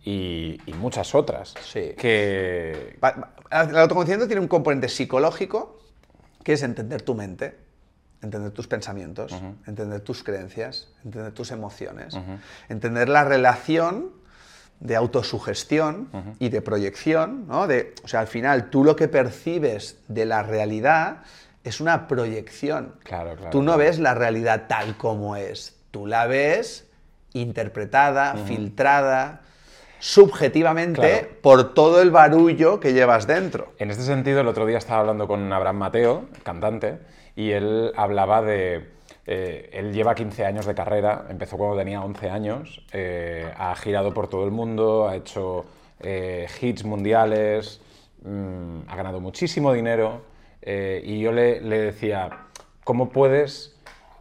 S2: y, y muchas otras.
S1: Sí.
S2: Que...
S1: El autoconocimiento tiene un componente psicológico, que es entender tu mente, entender tus pensamientos, uh-huh. entender tus creencias, entender tus emociones, uh-huh. entender la relación de autosugestión uh-huh. y de proyección, ¿no? De, o sea, al final tú lo que percibes de la realidad es una proyección.
S2: Claro, claro,
S1: tú no
S2: claro.
S1: ves la realidad tal como es, tú la ves interpretada, uh-huh. filtrada, subjetivamente, claro. por todo el barullo que llevas dentro.
S2: En este sentido, el otro día estaba hablando con Abraham Mateo, cantante, y él hablaba de... Eh, él lleva quince años de carrera, empezó cuando tenía once años, eh, ha girado por todo el mundo, ha hecho eh, hits mundiales, mmm, ha ganado muchísimo dinero, eh, y yo le, le decía, ¿cómo puedes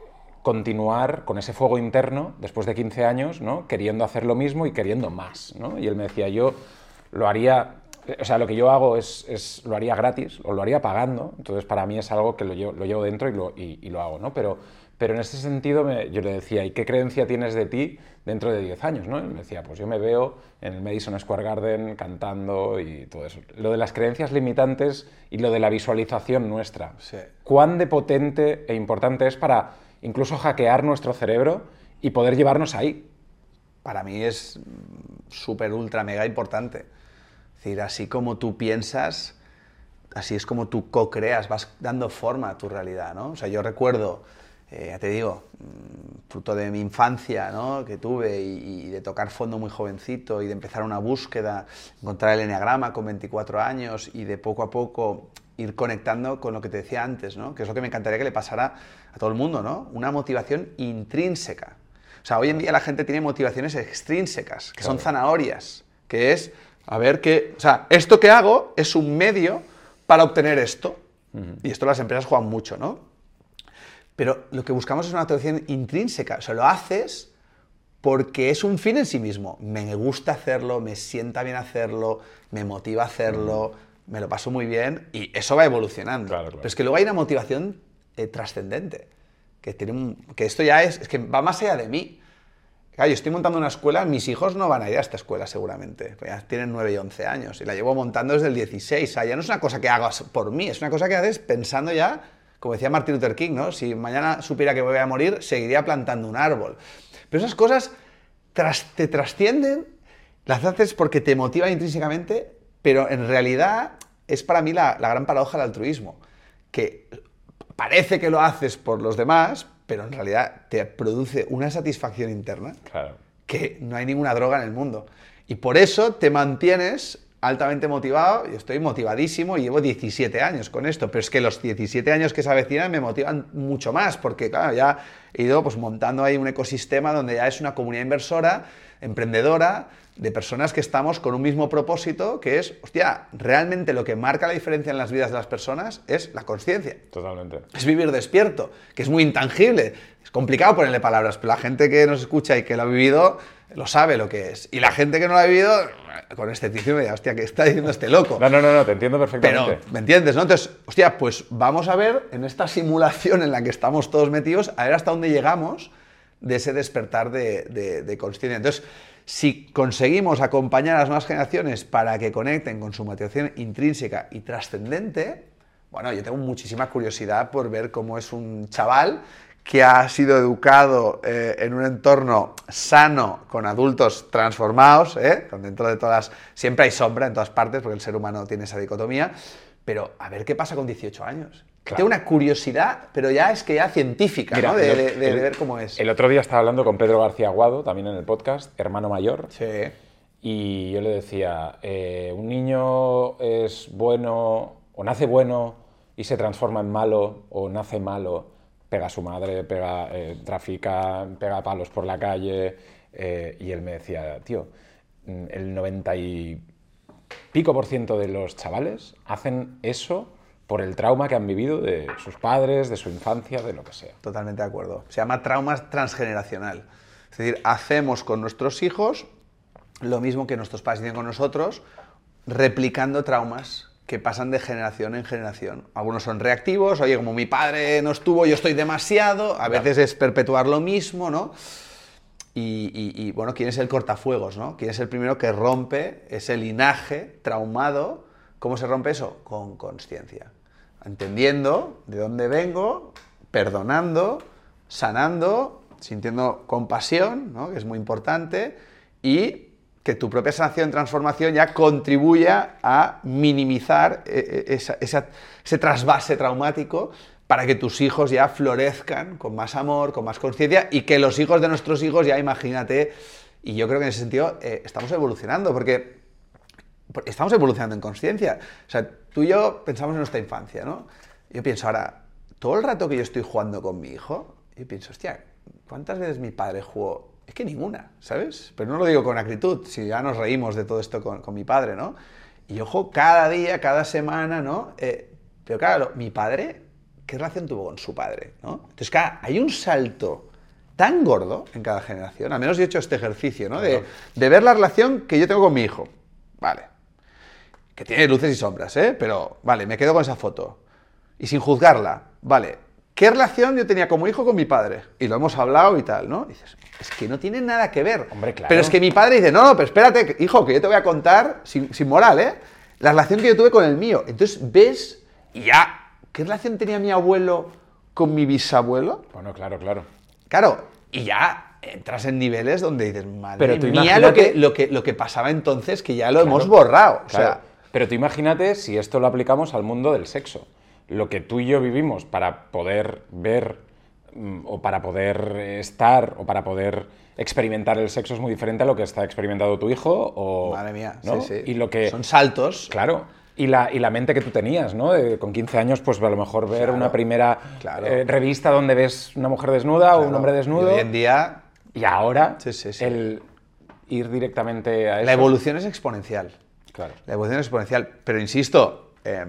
S2: continuar con ese fuego interno después de quince años, ¿no? Queriendo hacer lo mismo y queriendo más, ¿no? Y él me decía, yo lo haría... O sea, lo que yo hago es, es lo haría gratis o lo haría pagando, entonces para mí es algo que lo llevo, lo llevo dentro y lo, y, y lo hago, ¿no? Pero, pero en ese sentido me, yo le decía, ¿y qué creencia tienes de ti dentro de diez años, ¿no? Y me decía, pues yo me veo en el Madison Square Garden cantando y todo eso. Lo de las creencias limitantes y lo de la visualización nuestra.
S1: Sí. ¿Cuán
S2: de potente e importante es para incluso hackear nuestro cerebro y poder llevarnos ahí?
S1: para mí es súper, ultra, mega importante. Es decir, así como tú piensas, así es como tú co-creas, vas dando forma a tu realidad, ¿no? O sea, yo recuerdo, eh, ya te digo, fruto de mi infancia, ¿no?, que tuve y, y de tocar fondo muy jovencito y de empezar una búsqueda, encontrar el eneagrama con veinticuatro años y de poco a poco ir conectando con lo que te decía antes, ¿no?, que es lo que me encantaría que le pasara a todo el mundo, ¿no?, una motivación intrínseca. O sea, hoy en día la gente tiene motivaciones extrínsecas, que claro. son zanahorias, que es, a ver, qué, o sea, esto que hago es un medio para obtener esto. Uh-huh. Y esto las empresas juegan mucho, ¿no? Pero lo que buscamos es una motivación intrínseca. O sea, lo haces porque es un fin en sí mismo. Me gusta hacerlo, me sienta bien hacerlo, me motiva a hacerlo, uh-huh. me lo paso muy bien y eso va evolucionando. Claro, claro. Pero es que luego hay una motivación eh, trascendente. Que, tiene un, que esto ya es, es que va más allá de mí. Claro, yo estoy montando una escuela, mis hijos no van a ir a esta escuela seguramente, ya tienen nueve y once años y la llevo montando desde el dieciséis, o sea, ya no es una cosa que hagas por mí, es una cosa que haces pensando ya, como decía Martin Luther King, ¿no? Si mañana supiera que voy a morir, seguiría plantando un árbol. Pero esas cosas tras, te trascienden, las haces porque te motivan intrínsecamente, pero en realidad es para mí la, la gran paradoja del altruismo, que parece que lo haces por los demás, pero en realidad te produce una satisfacción interna claro. que no hay ninguna droga en el mundo. Y por eso te mantienes altamente motivado. Yo estoy motivadísimo y llevo diecisiete años con esto, pero es que los diecisiete años que se avecinan me motivan mucho más, porque claro, ya he ido pues, montando ahí un ecosistema donde ya es una comunidad inversora, emprendedora, de personas que estamos con un mismo propósito, que es, hostia, realmente lo que marca la diferencia en las vidas de las personas es la consciencia.
S2: Totalmente.
S1: Es vivir despierto, que es muy intangible. Es complicado ponerle palabras, pero la gente que nos escucha y que lo ha vivido lo sabe lo que es. Y la gente que no lo ha vivido, con escepticismo, ya, hostia, ¿qué está diciendo este loco?
S2: No, no, no, no, te entiendo perfectamente.
S1: Pero, ¿me entiendes, no? Entonces, hostia, pues vamos a ver en esta simulación en la que estamos todos metidos, a ver hasta dónde llegamos de ese despertar de, de, de consciencia. Entonces, si conseguimos acompañar a las nuevas generaciones para que conecten con su motivación intrínseca y trascendente, bueno, yo tengo muchísima curiosidad por ver cómo es un chaval que ha sido educado eh, en un entorno sano, con adultos transformados, ¿eh? Dentro de todas, siempre hay sombra en todas partes, porque el ser humano tiene esa dicotomía, pero a ver qué pasa con dieciocho años. Claro. Tengo una curiosidad, pero ya es que ya científica, Mira, ¿no? De, de, de, el, de ver cómo es.
S2: El otro día estaba hablando con Pedro García Aguado, también en el podcast, hermano mayor.
S1: Sí.
S2: Y yo le decía, eh, un niño es bueno, o nace bueno y se transforma en malo, o nace malo, pega a su madre, pega, eh, trafica, pega palos por la calle. Eh, y él me decía, tío, el noventa y pico por ciento de los chavales hacen eso por el trauma que han vivido de sus padres, de su infancia, de lo que sea.
S1: Totalmente de acuerdo. Se llama trauma transgeneracional. Es decir, hacemos con nuestros hijos lo mismo que nuestros padres hicieron con nosotros, replicando traumas que pasan de generación en generación. Algunos son reactivos, oye, como mi padre no estuvo, yo estoy demasiado, a veces es perpetuar lo mismo, ¿no? Y, y, y bueno, ¿quién es el cortafuegos, no? ¿Quién es el primero que rompe ese linaje traumado? ¿Cómo se rompe eso? Con consciencia. Entendiendo de dónde vengo, perdonando, sanando, sintiendo compasión, ¿no? Que es muy importante, y que tu propia sanación, transformación ya contribuya a minimizar esa, esa, ese trasvase traumático para que tus hijos ya florezcan con más amor, con más conciencia, y que los hijos de nuestros hijos ya, imagínate, y yo creo que en ese sentido eh, estamos evolucionando, porque estamos evolucionando en consciencia. O sea, tú y yo pensamos en nuestra infancia, ¿no? Yo pienso ahora, todo el rato que yo estoy jugando con mi hijo, yo pienso, hostia, ¿cuántas veces mi padre jugó? Es que ninguna, ¿sabes? Pero no lo digo con acritud, si ya nos reímos de todo esto con, con mi padre, ¿no? Y yo juego cada día, cada semana, ¿no? Eh, pero claro, mi padre, ¿qué relación tuvo con su padre, ¿no? Entonces, claro, hay un salto tan gordo en cada generación, al menos yo he hecho este ejercicio, ¿no? De, de ver la relación que yo tengo con mi hijo. Vale. Que tiene luces y sombras, ¿eh? Pero, vale, me quedo con esa foto. Y sin juzgarla, vale, ¿qué relación yo tenía como hijo con mi padre? Y lo hemos hablado y tal, ¿no? Y dices, es que no tiene nada que ver.
S2: Hombre, claro.
S1: Pero es que mi padre dice, no, no, pero espérate, hijo, que yo te voy a contar, sin, sin moral, ¿eh? La relación que yo tuve con el mío. Entonces, ves, y ya, ¿qué relación tenía mi abuelo con mi bisabuelo?
S2: Bueno, claro, claro.
S1: Claro, y ya entras en niveles donde dices, madre
S2: Pero tú
S1: mía,
S2: imagínate-
S1: lo que, lo, que, lo que pasaba entonces, que ya lo
S2: Claro,
S1: hemos borrado. O
S2: claro.
S1: sea,
S2: Pero tú imagínate si esto lo aplicamos al mundo del sexo. Lo que tú y yo vivimos para poder ver mm, o para poder estar o para poder experimentar el sexo es muy diferente a lo que está experimentado tu hijo o...
S1: madre mía,
S2: ¿no?
S1: sí, sí.
S2: Y lo que...
S1: Son saltos.
S2: Claro. Y la, y la mente que tú tenías, ¿no? De- con quince años, pues a lo mejor ver
S1: Claro,
S2: una primera
S1: claro.
S2: eh, revista donde ves una mujer desnuda o un
S1: Claro.
S2: hombre
S1: Y
S2: desnudo.
S1: hoy en día,
S2: Y ahora,
S1: Sí, sí, sí.
S2: el ir directamente a eso...
S1: la evolución es exponencial.
S2: Claro.
S1: La evolución es exponencial. Pero insisto, eh,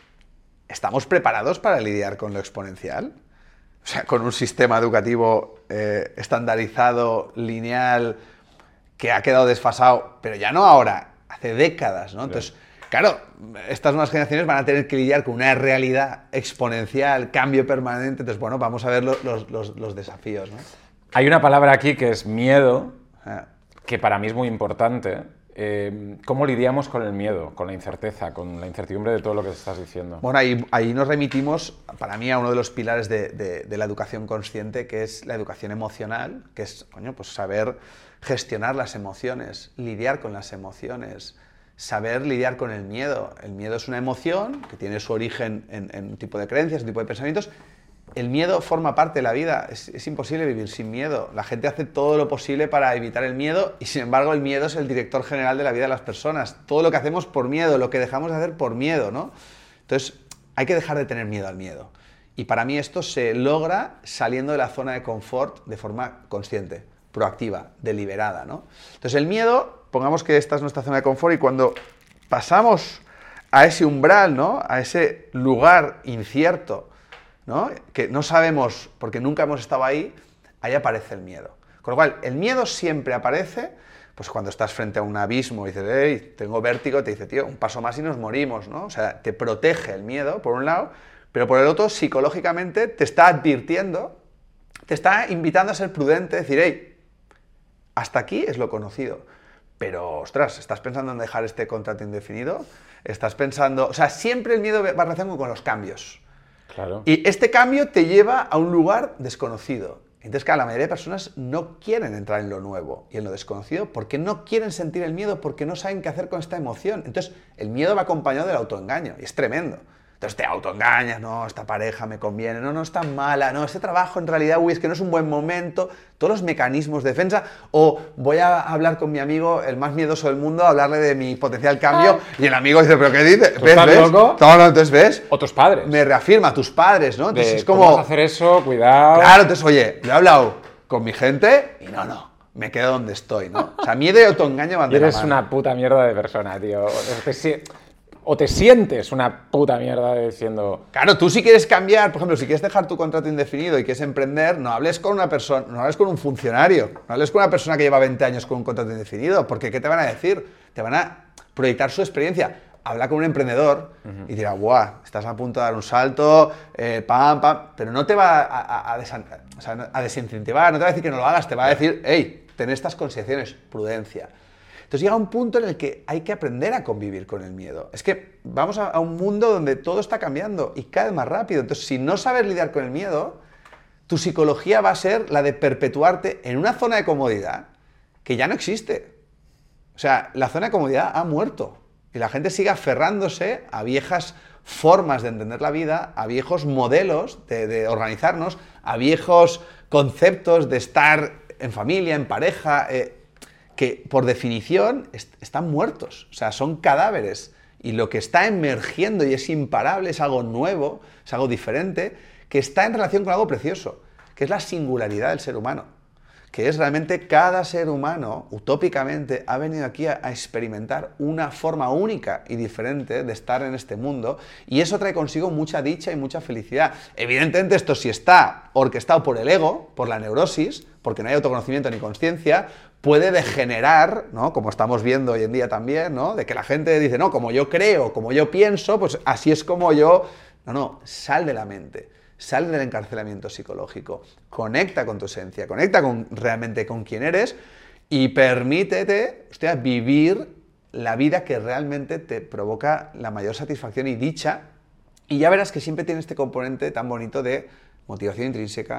S1: ¿estamos preparados para lidiar con lo exponencial? O sea, con un sistema educativo eh, estandarizado, lineal, que ha quedado desfasado, pero ya no ahora, hace décadas, ¿no? Entonces, claro, estas nuevas generaciones van a tener que lidiar con una realidad exponencial, cambio permanente. Entonces, bueno, vamos a ver lo- los, los- los desafíos, ¿no?
S2: Hay una palabra aquí que es miedo,
S1: Ah,
S2: que para mí es muy importante. Eh, ¿Cómo lidiamos con el miedo, con la incerteza, con la incertidumbre de todo lo que estás diciendo?
S1: Bueno, ahí, ahí nos remitimos, para mí, a uno de los pilares de, de- de la educación consciente, que es la educación emocional, que es, coño, pues saber gestionar las emociones, lidiar con las emociones, saber lidiar con el miedo. El miedo es una emoción que tiene su origen en, en un tipo de creencias, un tipo de pensamientos. El miedo forma parte de la vida, es, es imposible vivir sin miedo. La gente hace todo lo posible para evitar el miedo y sin embargo el miedo es el director general de la vida de las personas. Todo lo que hacemos por miedo, lo que dejamos de hacer por miedo, ¿no? Entonces hay que dejar de tener miedo al miedo. Y para mí esto se logra saliendo de la zona de confort de forma consciente, proactiva, deliberada, ¿no? Entonces el miedo, pongamos que esta es nuestra zona de confort y cuando pasamos a ese umbral, ¿no? A ese lugar incierto, ¿no? Que no sabemos porque nunca hemos estado ahí, ahí aparece el miedo. Con lo cual, el miedo siempre aparece pues cuando estás frente a un abismo y dices, hey, tengo vértigo, te dice, tío, un paso más y nos morimos, ¿no? O sea, te protege el miedo, por un lado, pero por el otro, psicológicamente, te está advirtiendo, te está invitando a ser prudente, decir, hey, hasta aquí es lo conocido. Pero, ostras, ¿estás pensando en dejar este contrato indefinido? ¿Estás pensando...? O sea, siempre el miedo va relacionado con los cambios.
S2: Claro.
S1: Y este cambio te lleva a un lugar desconocido. Entonces, claro, la mayoría de personas no quieren entrar en lo nuevo y en lo desconocido porque no quieren sentir el miedo, porque no saben qué hacer con esta emoción. Entonces, el miedo va acompañado del autoengaño y es tremendo. Entonces te autoengañas, no, esta pareja me conviene, no, no es tan mala, no, este trabajo en realidad, uy, es que no es un buen momento, todos los mecanismos de defensa, o voy a hablar con mi amigo, el más miedoso del mundo, a hablarle de mi potencial cambio, y el amigo dice, ¿pero qué dices? ¿Ves,
S2: estás
S1: ves?
S2: loco?
S1: No, no, entonces, ¿ves?
S2: O tus padres.
S1: Me reafirma, tus padres, ¿no? Entonces
S2: De,
S1: es como...
S2: ¿cómo vas a hacer eso? Cuidado.
S1: Claro, entonces, oye, yo he hablado con mi gente y no, no, me quedo donde estoy, ¿no? O sea, miedo y autoengaño van
S2: Y
S1: de la
S2: eres
S1: mano.
S2: una puta mierda de persona, tío. O te, si- o te sientes una puta mierda diciendo...
S1: Claro, tú si quieres cambiar, por ejemplo, si quieres dejar tu contrato indefinido y quieres emprender, no hables con una persona, no hables con un funcionario, no hables con una persona que lleva veinte años con un contrato indefinido, porque ¿qué te van a decir? Te van a proyectar su experiencia. Habla con un emprendedor y dirá, guau, estás a punto de dar un salto, eh, pam, pam, pero no te va a, a, a, desan- o sea, a desincentivar, no te va a decir que no lo hagas, te va a decir, hey, ten estas consideraciones, prudencia. Entonces llega un punto en el que hay que aprender a convivir con el miedo. Es que vamos a, a un mundo donde todo está cambiando y cada vez más rápido. Entonces, si no sabes lidiar con el miedo, tu psicología va a ser la de perpetuarte en una zona de comodidad que ya no existe. O sea, la zona de comodidad ha muerto y la gente sigue aferrándose a viejas formas de entender la vida, a viejos modelos de, de organizarnos, a viejos conceptos de estar en familia, en pareja... Eh, que por definición est- están muertos, o sea, son cadáveres. Y lo que está emergiendo y es imparable es algo nuevo, es algo diferente, que está en relación con algo precioso, que es la singularidad del ser humano. Que es realmente cada ser humano, utópicamente, ha venido aquí a, a experimentar una forma única y diferente de estar en este mundo, y eso trae consigo mucha dicha y mucha felicidad. Evidentemente esto sí está orquestado por el ego, por la neurosis, porque no hay autoconocimiento ni conciencia, puede degenerar, ¿no? Como estamos viendo hoy en día también, ¿no? De que la gente dice, no, como yo creo, como yo pienso, pues así es como yo... No, no, sal de la mente, sal del encarcelamiento psicológico, conecta con tu esencia, conecta con, realmente con quién eres y permítete, hostia, vivir la vida que realmente te provoca la mayor satisfacción y dicha, y ya verás que siempre tiene este componente tan bonito de motivación intrínseca,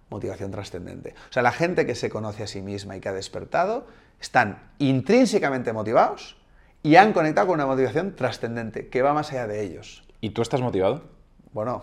S1: motivación trascendente. O sea, la gente que se conoce a sí misma y que ha despertado están intrínsecamente motivados y han conectado con una motivación trascendente que va más allá de ellos.
S2: ¿Y tú estás motivado?
S1: Bueno,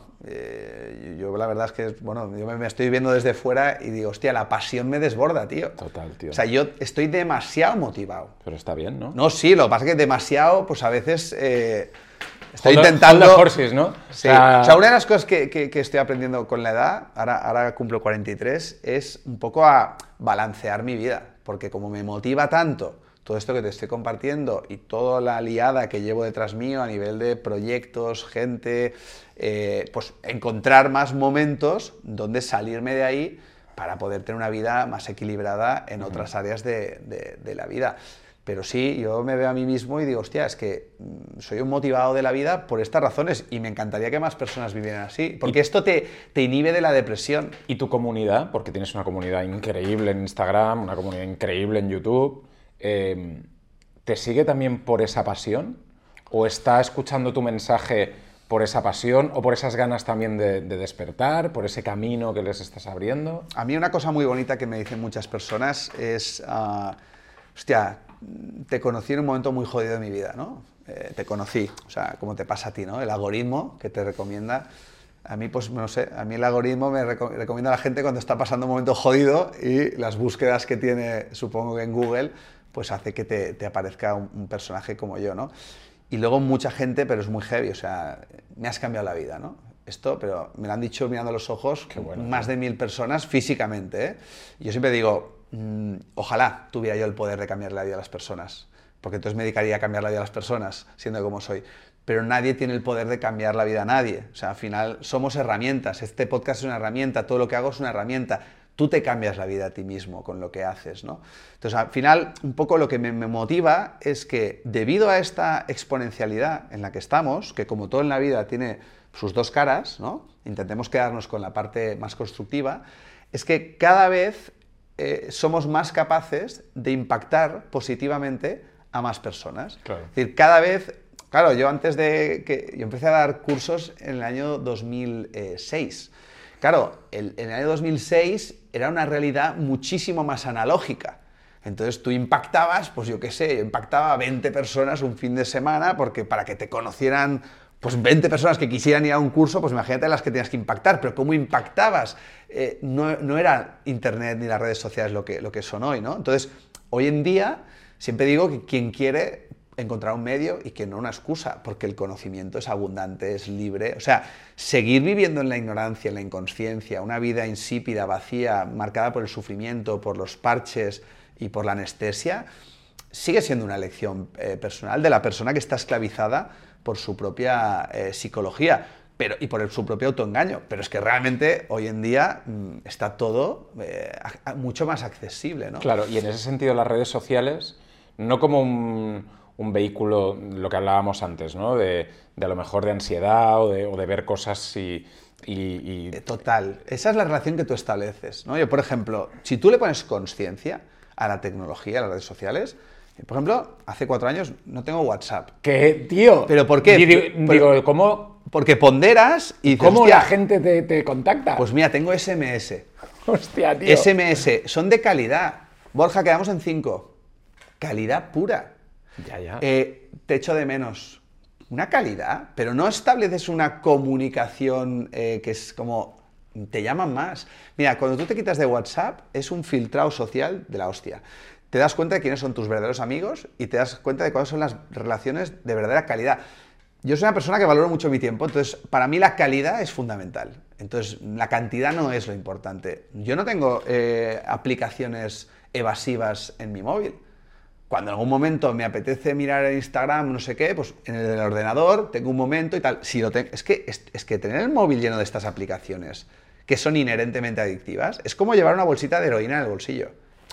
S1: eh, yo la verdad es que, bueno, yo me, me estoy viendo desde fuera y digo, hostia, la pasión me desborda, tío.
S2: Total, tío.
S1: O sea, yo estoy demasiado motivado.
S2: Pero está bien, ¿no?
S1: No, sí, lo que pasa es que demasiado, pues a veces eh, estoy
S2: Hold
S1: intentando...
S2: hold the horses, ¿no?
S1: Sí.
S2: O sea,
S1: O sea, una de las cosas que, que, que estoy aprendiendo con la edad, ahora, ahora cumplo cuarenta y tres, es un poco a balancear mi vida. Porque como me motiva tanto todo esto que te estoy compartiendo y toda la liada que llevo detrás mío a nivel de proyectos, gente, eh, pues encontrar más momentos donde salirme de ahí para poder tener una vida más equilibrada en otras áreas de, de, de la vida. Pero sí, yo me veo a mí mismo y digo, hostia, es que soy un motivado de la vida por estas razones y me encantaría que más personas vivieran así, porque esto te, te inhibe de la depresión.
S2: ¿Y tu comunidad? Porque tienes una comunidad increíble en Instagram, una comunidad increíble en YouTube. Eh, ¿Te sigue también por esa pasión? ¿O está escuchando tu mensaje por esa pasión o por esas ganas también de, de despertar, por ese camino que les estás abriendo?
S1: A mí una cosa muy bonita que me dicen muchas personas es, uh, hostia, te conocí en un momento muy jodido de mi vida, ¿no? Eh, te conocí, o sea, como te pasa a ti, ¿no? El algoritmo que te recomienda. A mí, pues, no sé, a mí el algoritmo me reco recomienda a la gente cuando está pasando un momento jodido y las búsquedas que tiene, supongo que en Google, pues hace que te, te aparezca un, un personaje como yo, ¿no? Y luego mucha gente, pero es muy heavy, o sea, me has cambiado la vida, ¿no? Esto, pero me lo han dicho mirando a los ojos bueno, más de mil personas físicamente, ¿eh? Y yo siempre digo, mmm, ojalá tuviera yo el poder de cambiar la vida a las personas, porque entonces me dedicaría a cambiar la vida a las personas, siendo como soy. Pero nadie tiene el poder de cambiar la vida a nadie. O sea, al final somos herramientas. Este podcast es una herramienta, todo lo que hago es una herramienta. Tú te cambias la vida a ti mismo con lo que haces, ¿no? Entonces, al final, un poco lo que me, me motiva es que, debido a esta exponencialidad en la que estamos, que como todo en la vida tiene sus dos caras, ¿no? Intentemos quedarnos con la parte más constructiva, es que cada vez eh, somos más capaces de impactar positivamente a más personas.
S2: Claro.
S1: Es decir, cada vez... Claro, yo antes de que... Yo empecé a dar cursos en el año dos mil seis. Claro, el, en el año dos mil seis era una realidad muchísimo más analógica. Entonces tú impactabas, pues yo qué sé, impactaba a veinte personas un fin de semana, porque para que te conocieran, pues veinte personas que quisieran ir a un curso, pues imagínate las que tenías que impactar. Pero ¿cómo impactabas? Eh, no, no era Internet ni las redes sociales lo que, lo que son hoy, ¿no? Entonces, hoy en día, siempre digo que quien quiere encontrar un medio y que no una excusa, porque el conocimiento es abundante, es libre. O sea, seguir viviendo en la ignorancia, en la inconsciencia, una vida insípida, vacía, marcada por el sufrimiento, por los parches y por la anestesia, sigue siendo una elección eh, personal de la persona que está esclavizada por su propia eh, psicología pero, y por el, su propio autoengaño. Pero es que realmente hoy en día mmm, está todo eh, a, a, mucho más accesible, ¿no?
S2: Claro, y en ese sentido las redes sociales, no como un... un vehículo, lo que hablábamos antes, ¿no? De, de a lo mejor de ansiedad o de, o de ver cosas y, y, y...
S1: Total, esa es la relación que tú estableces, ¿no? Yo, por ejemplo, si tú le pones consciencia a la tecnología, a las redes sociales, por ejemplo, hace cuatro años no tengo WhatsApp.
S2: ¿Qué, tío?
S1: ¿Pero por qué?
S2: Digo,
S1: Pero,
S2: ¿cómo?
S1: Porque ponderas y dices,
S2: ¿Cómo
S1: hostia,
S2: la gente te, te contacta?
S1: Pues mira, tengo ese eme ese.
S2: Hostia, tío.
S1: ese eme ese, son de calidad. Borja, quedamos en cinco. Calidad pura.
S2: Ya, ya.
S1: Eh, te echo de menos. Una calidad, pero no estableces una comunicación eh, que es como... Te llaman más. Mira, cuando tú te quitas de WhatsApp, es un filtrado social de la hostia. Te das cuenta de quiénes son tus verdaderos amigos y te das cuenta de cuáles son las relaciones de verdadera calidad. Yo soy una persona que valoro mucho mi tiempo, entonces para mí la calidad es fundamental. Entonces la cantidad no es lo importante. Yo no tengo eh, aplicaciones evasivas en mi móvil. Cuando en algún momento me apetece mirar el Instagram, no sé qué, pues en el ordenador tengo un momento y tal. Si lo tengo, es, que, es, es que tener el móvil lleno de estas aplicaciones que son inherentemente adictivas es como llevar una bolsita de heroína en el bolsillo.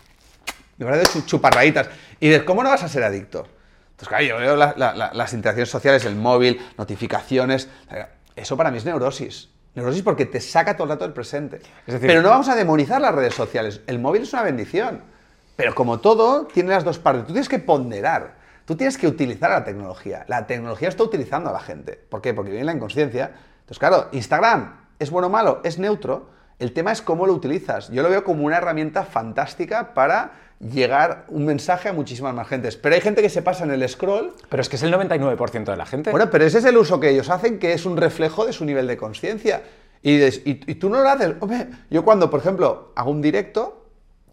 S1: Me parece chuparraditas. Y dices, ¿cómo no vas a ser adicto? Entonces, claro, yo veo la, la, la, las interacciones sociales, el móvil, notificaciones. Eso para mí es neurosis. Neurosis porque te saca todo el rato del presente. Es decir, pero no vamos a demonizar las redes sociales. El móvil es una bendición. Pero como todo, tiene las dos partes. Tú tienes que ponderar. Tú tienes que utilizar la tecnología. La tecnología está utilizando a la gente. ¿Por qué? Porque vive en la inconsciencia. Entonces, claro, Instagram, ¿es bueno o malo? Es neutro. El tema es cómo lo utilizas. Yo lo veo como una herramienta fantástica para llegar un mensaje a muchísimas más gentes. Pero hay gente que se pasa en el scroll.
S2: Pero es que es el noventa y nueve por ciento de la gente.
S1: Bueno, pero ese es el uso que ellos hacen, que es un reflejo de su nivel de conciencia. Y, des- y- y tú no lo haces. Hombre, yo cuando, por ejemplo, hago un directo,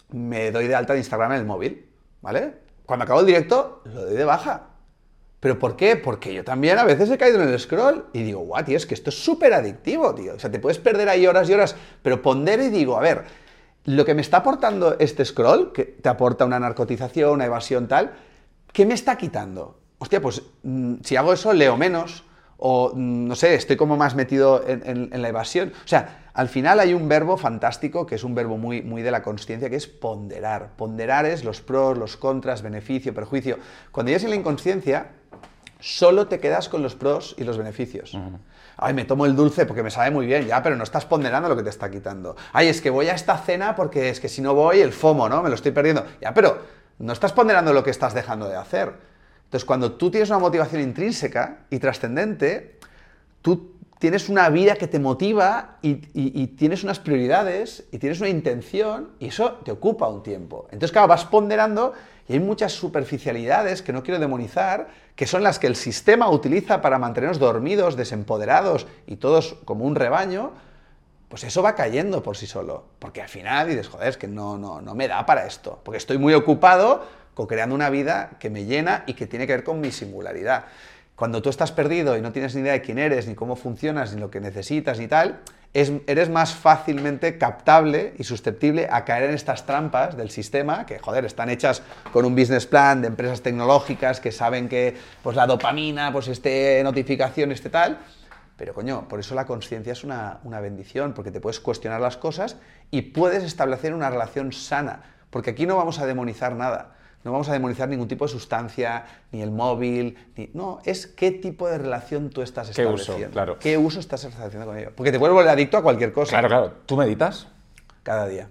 S1: me doy de alta de Instagram en el móvil, ¿vale? Cuando acabo el directo, lo doy de baja. ¿Pero por qué? Porque yo también a veces he caído en el scroll y digo, guau, tío, es que esto es súper adictivo, tío. O sea, te puedes perder ahí horas y horas, pero pondero y digo, a ver, lo que me está aportando este scroll, que te aporta una narcotización, una evasión tal, ¿qué me está quitando? Hostia, pues mm, si hago eso, leo menos, o mm, no sé, estoy como más metido en, en- en la evasión. O sea, al final hay un verbo fantástico, que es un verbo muy, muy de la consciencia, que es ponderar. Ponderar es los pros, los contras, beneficio, perjuicio. Cuando llegas en la inconsciencia, solo te quedas con los pros y los beneficios. Uh-huh. Ay, me tomo el dulce porque me sabe muy bien, ya, pero no estás ponderando lo que te está quitando. Ay, es que voy a esta cena porque es que si no voy, el FOMO, ¿no? Me lo estoy perdiendo. Ya, pero no estás ponderando lo que estás dejando de hacer. Entonces, cuando tú tienes una motivación intrínseca y trascendente, tú tienes una vida que te motiva y, y, y tienes unas prioridades y tienes una intención y eso te ocupa un tiempo. Entonces, claro, vas ponderando y hay muchas superficialidades que no quiero demonizar, que son las que el sistema utiliza para mantenernos dormidos, desempoderados y todos como un rebaño. Pues eso va cayendo por sí solo, porque al final dices, joder, es que no, no, no me da para esto, porque estoy muy ocupado co-creando una vida que me llena y que tiene que ver con mi singularidad. Cuando tú estás perdido y no tienes ni idea de quién eres, ni cómo funcionas, ni lo que necesitas, ni tal, es, eres más fácilmente captable y susceptible a caer en estas trampas del sistema, que, joder, están hechas con un business plan de empresas tecnológicas que saben que pues, la dopamina, pues este notificación, este tal. Pero, coño, por eso la consciencia es una, una bendición, porque te puedes cuestionar las cosas y puedes establecer una relación sana, porque aquí no vamos a demonizar nada. No vamos a demonizar ningún tipo de sustancia, ni el móvil, ni... No, es qué tipo de relación tú estás
S2: ¿Qué
S1: estableciendo.
S2: uso? Claro.
S1: ¿Qué uso estás estableciendo con ello? Porque te puedes volver adicto a cualquier cosa.
S2: Claro, claro. ¿Tú meditas?
S1: Cada día.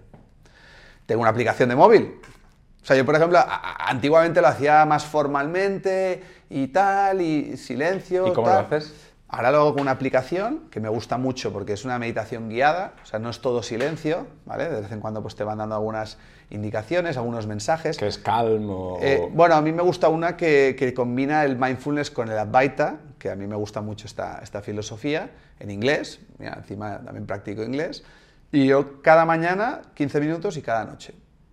S1: Tengo una aplicación de móvil. O sea, yo, por ejemplo, a- a- antiguamente lo hacía más formalmente y tal, y silencio.
S2: ¿Y cómo
S1: tal.
S2: lo haces?
S1: Ahora lo hago con una aplicación que me gusta mucho porque es una meditación guiada, o sea, no es todo silencio, ¿vale? De vez en cuando pues, te van dando algunas indicaciones, algunos mensajes.
S2: Que es calmo.
S1: Eh, bueno, a mí me gusta una que, que combina el mindfulness con el Advaita, que a mí me gusta mucho esta, esta filosofía, en inglés, mira, encima también practico inglés, y yo cada mañana quince minutos y cada noche.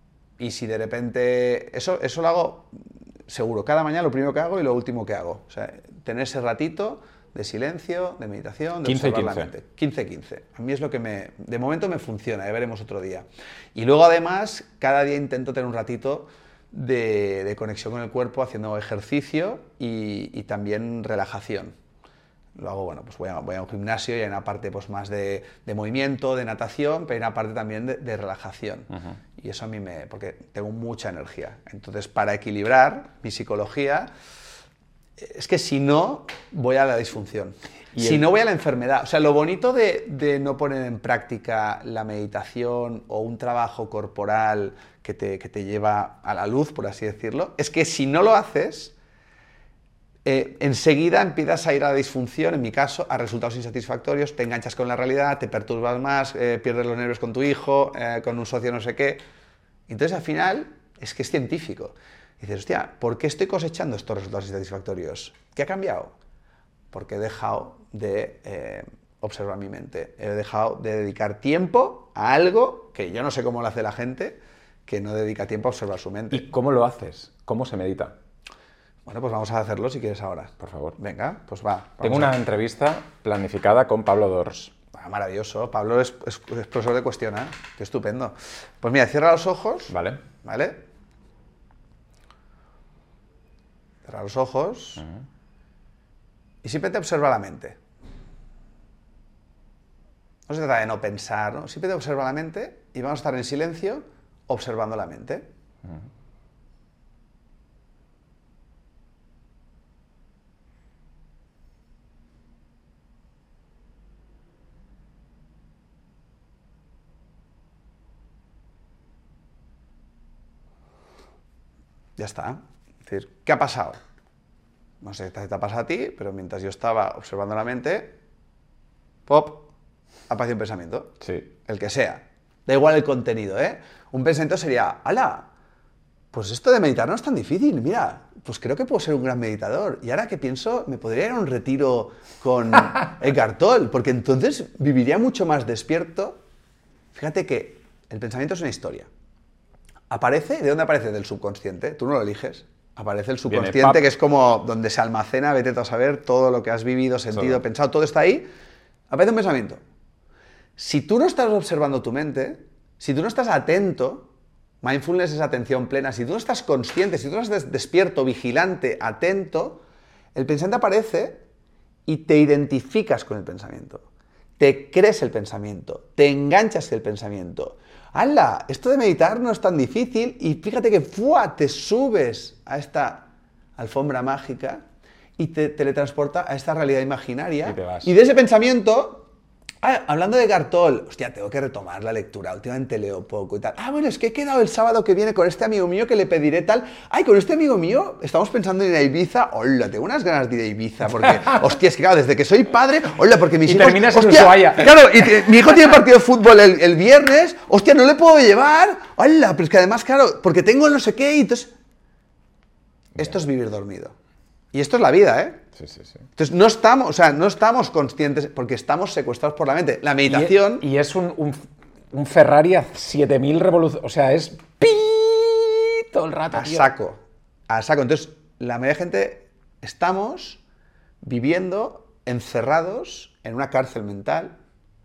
S1: Y si de repente, eso, eso lo hago seguro, cada mañana lo primero que hago y lo último que hago, o sea, tener ese ratito de silencio, de meditación, de
S2: quince y
S1: observar
S2: quince.
S1: la mente. quince quince. A mí es lo que me, de momento me funciona, ya veremos otro día. Y luego además, cada día intento tener un ratito de, de conexión con el cuerpo, haciendo ejercicio y, y también relajación. Lo hago, bueno, pues voy a, voy a un gimnasio y hay una parte pues, más de, de movimiento, de natación, pero hay una parte también de, de relajación. Uh-huh. Y eso a mí me... porque tengo mucha energía. Entonces, para equilibrar mi psicología... Es que si no, voy a la disfunción. Si el... no, voy a la enfermedad. O sea, lo bonito de, de no poner en práctica la meditación o un trabajo corporal que te, que te lleva a la luz, por así decirlo, es que si no lo haces, eh, enseguida empiezas a ir a la disfunción, en mi caso, a resultados insatisfactorios, te enganchas con la realidad, te perturbas más, eh, pierdes los nervios con tu hijo, eh, con un socio no sé qué. Entonces, al final, es que es científico. Y dices, hostia, ¿por qué estoy cosechando estos resultados insatisfactorios? ¿Qué ha cambiado? Porque he dejado de eh, observar mi mente. He dejado de dedicar tiempo a algo que yo no sé cómo lo hace la gente, que no dedica tiempo a observar su mente.
S2: ¿Y cómo lo haces? ¿Cómo se medita?
S1: Bueno, pues vamos a hacerlo si quieres ahora.
S2: Por favor.
S1: Venga, pues va.
S2: Tengo una entrevista planificada con Pablo Dors.
S1: Ah, maravilloso. Pablo es, es, es profesor de Cuestiona. Qué estupendo. Pues mira, cierra los ojos.
S2: Vale.
S1: ¿Vale? Cierra los ojos. Uh-huh. Y siempre te observa la mente. No se trata de no pensar, ¿no? Siempre te observa la mente y vamos a estar en silencio observando la mente. Uh-huh. Ya está. Es decir, ¿qué ha pasado? No sé qué te ha pasado a ti, pero mientras yo estaba observando la mente, ¡pop! aparece un pensamiento.
S2: Sí.
S1: El que sea. Da igual el contenido, ¿eh? Un pensamiento sería, ¡hala! Pues esto de meditar no es tan difícil, mira, pues creo que puedo ser un gran meditador. Y ahora que pienso, me podría ir a un retiro con Eckhart Tolle, porque entonces viviría mucho más despierto. Fíjate que el pensamiento es una historia. Aparece, ¿de dónde aparece? Del subconsciente, tú no lo eliges. Aparece el subconsciente, que es como donde se almacena, vete tú a saber, todo lo que has vivido, sentido,
S2: Solo.
S1: pensado, todo está ahí. Aparece un pensamiento. Si tú no estás observando tu mente, si tú no estás atento, mindfulness es atención plena, si tú no estás consciente, si tú no estás despierto, vigilante, atento, el pensamiento aparece y te identificas con el pensamiento. Te crees el pensamiento, te enganchas el pensamiento. ¡Hala! Esto de meditar no es tan difícil y fíjate que ¡fua! Te subes a esta alfombra mágica y te teletransporta a esta realidad imaginaria.
S2: Y te vas.
S1: Y de ese pensamiento... Ah, hablando de Eckhart Tolle, hostia, tengo que retomar la lectura, últimamente leo poco y tal. Ah, bueno, es que he quedado el sábado que viene con este amigo mío que le pediré tal. Ay, con este amigo mío estamos pensando en ir a Ibiza. Hola, tengo unas ganas de ir a Ibiza porque, hostia, es que claro, desde que soy padre, hola, porque mis
S2: y
S1: hijos...
S2: terminas en
S1: hostia,
S2: Ushuaia.
S1: Claro, y te- mi hijo tiene partido de fútbol el, el viernes, hostia, no le puedo llevar. Hola, pero es que además, claro, porque tengo no sé qué y entonces... Esto es vivir dormido. Y esto es la vida, ¿eh?
S2: Sí, sí, sí.
S1: Entonces no estamos, o sea, no estamos conscientes porque estamos secuestrados por la mente. La meditación...
S2: Y, y es un, un, un Ferrari a siete mil revoluciones. O sea, es pi todo el rato.
S1: A
S2: tío.
S1: saco, a saco. Entonces, la mayoría de gente estamos viviendo encerrados en una cárcel mental,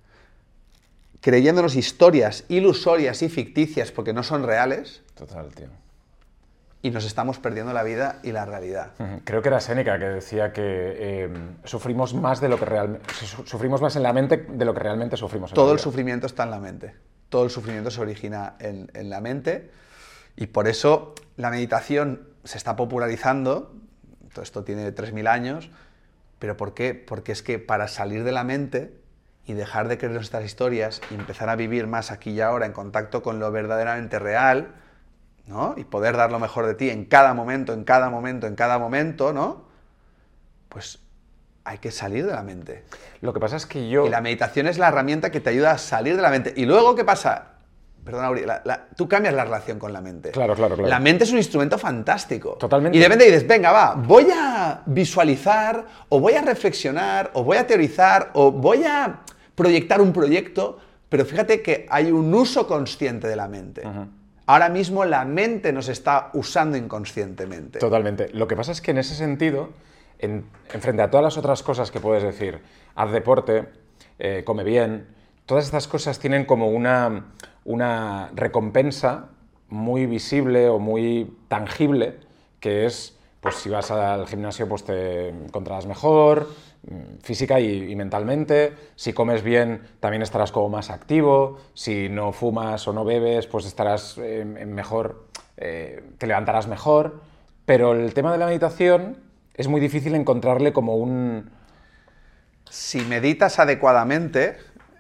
S1: creyéndonos historias ilusorias y ficticias porque no son reales,
S2: Total, tío.
S1: y nos estamos perdiendo la vida y la realidad.
S2: Ujú. Creo que era Séneca que decía que eh, sufrimos más de lo que realmente sufrimos más en la mente de lo que realmente sufrimos en
S1: Todo
S2: la
S1: el
S2: vida.
S1: sufrimiento está en la mente. Todo el sufrimiento se origina en, en la mente y por eso la meditación se está popularizando. Todo esto tiene tres mil años. ¿Pero por qué? Porque es que para salir de la mente y dejar de creer nuestras historias y empezar a vivir más aquí y ahora en contacto con lo verdaderamente real, ¿no? Y poder dar lo mejor de ti en cada momento, en cada momento, en cada momento, ¿no? Pues hay que salir de la mente.
S2: Lo que pasa es que yo...
S1: Y la meditación es la herramienta que te ayuda a salir de la mente. Y luego, ¿qué pasa? Perdona, Auri, la, la, tú cambias la relación con la mente.
S2: Claro, claro, claro.
S1: La mente es un instrumento fantástico.
S2: Totalmente.
S1: Y de repente dices, venga, va, voy a visualizar, o voy a reflexionar, o voy a teorizar, o voy a proyectar un proyecto, pero fíjate que hay un uso consciente de la mente.
S2: Ujú.
S1: Ahora mismo la mente nos está usando inconscientemente.
S2: Totalmente. Lo que pasa es que en ese sentido, en, en frente a todas las otras cosas que puedes decir, haz deporte, eh, come bien, todas estas cosas tienen como una, una recompensa muy visible o muy tangible, que es, pues si vas al gimnasio pues te encontrarás mejor, física y, y mentalmente. Si comes bien, también estarás como más activo. Si no fumas o no bebes, pues estarás eh, mejor, eh, te levantarás mejor. Pero el tema de la meditación es muy difícil encontrarle como un...
S1: Si meditas adecuadamente,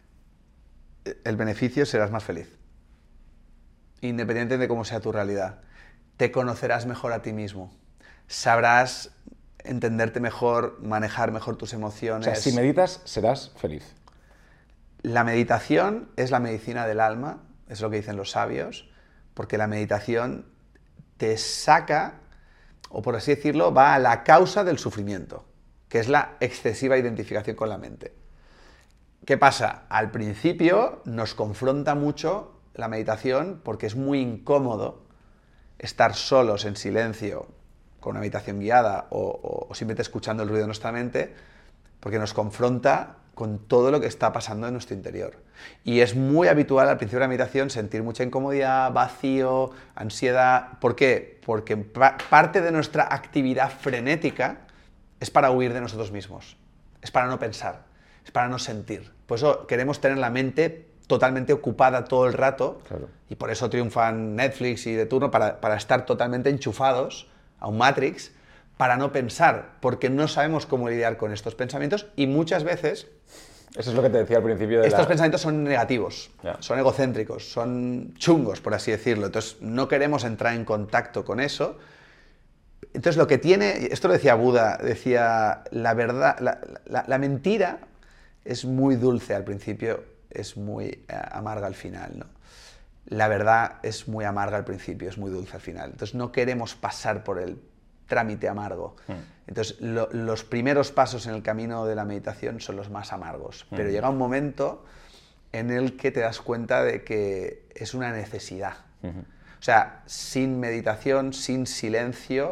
S1: el beneficio serás más feliz. Independientemente de cómo sea tu realidad. Te conocerás mejor a ti mismo. Sabrás entenderte mejor, manejar mejor tus emociones.
S2: O sea, si meditas, serás feliz.
S1: La meditación es la medicina del alma, es lo que dicen los sabios, porque la meditación te saca, o por así decirlo, va a la causa del sufrimiento, que es la excesiva identificación con la mente. ¿Qué pasa? Al principio nos confronta mucho la meditación porque es muy incómodo estar solos en silencio con una meditación guiada o, o, o simplemente escuchando el ruido de nuestra mente, porque nos confronta con todo lo que está pasando en nuestro interior. Y es muy habitual al principio de la meditación sentir mucha incomodidad, vacío, ansiedad. ¿Por qué? Porque pa- parte de nuestra actividad frenética es para huir de nosotros mismos, es para no pensar, es para no sentir. Por eso queremos tener la mente totalmente ocupada todo el rato,
S2: Claro.
S1: y por eso triunfan Netflix y de turno, para, para estar totalmente enchufados a un Matrix, para no pensar, porque no sabemos cómo lidiar con estos pensamientos y muchas veces
S2: Eso es lo que te decía al principio de
S1: estos
S2: la...
S1: pensamientos son negativos,
S2: Ya.
S1: son egocéntricos, son chungos, por así decirlo. Entonces no queremos entrar en contacto con eso. Entonces lo que tiene, esto lo decía Buda, decía, la verdad, la, la, la mentira es muy dulce al principio, es muy eh, amarga al final, ¿no? La verdad es muy amarga al principio, es muy dulce al final. Entonces no queremos pasar por el trámite amargo. Mm. Entonces lo, los primeros pasos en el camino de la meditación son los más amargos, mm. pero llega un momento en el que te das cuenta de que es una necesidad. Mm-hmm. O sea, sin meditación, sin silencio,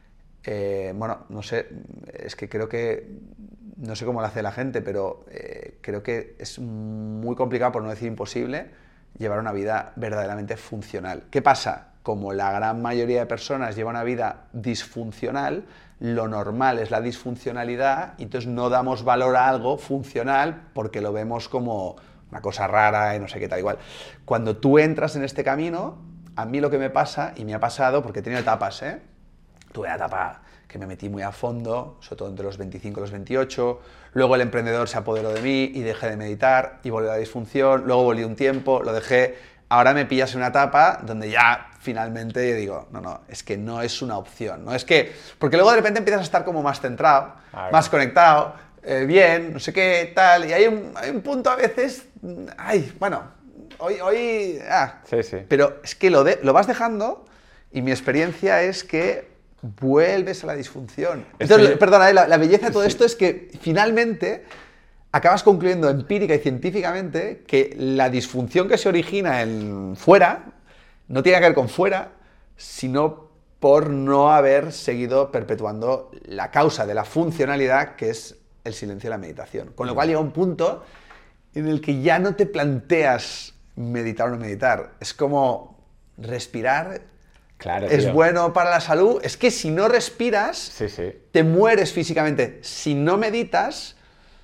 S1: eh, bueno, no sé, es que creo que, no sé cómo lo hace la gente, pero eh, creo que es muy complicado, por no decir imposible, llevar una vida verdaderamente funcional. ¿Qué pasa? Como la gran mayoría de personas lleva una vida disfuncional, lo normal es la disfuncionalidad, y entonces no damos valor a algo funcional porque lo vemos como una cosa rara y no sé qué tal igual. Cuando tú entras en este camino, a mí lo que me pasa, y me ha pasado, porque he tenido etapas, ¿eh? Tuve una etapa que me metí muy a fondo, sobre todo entre los veinticinco y los veintiocho, luego el emprendedor se apoderó de mí y dejé de meditar y volví a la disfunción, luego volví un tiempo, lo dejé, ahora me pillas en una etapa donde ya finalmente digo, no, no, es que no es una opción, no es que, porque luego de repente empiezas a estar como más centrado, más conectado, eh, bien, no sé qué, tal, y hay un, hay un punto a veces, ay, bueno, hoy, hoy, ah,
S2: sí, sí.
S1: Pero es que lo, de, lo vas dejando y mi experiencia es que vuelves a la disfunción. Entonces, sí. perdona, la, la belleza de todo sí. esto es que finalmente acabas concluyendo empírica y científicamente que la disfunción que se origina en fuera no tiene que ver con fuera, sino por no haber seguido perpetuando la causa de la funcionalidad, que es el silencio y la meditación. Con lo cual llega un punto en el que ya no te planteas meditar o no meditar. Es como respirar.
S2: Claro,
S1: es
S2: tío.
S1: bueno para la salud. Es que si no respiras,
S2: sí, sí.
S1: te mueres físicamente. Si no meditas,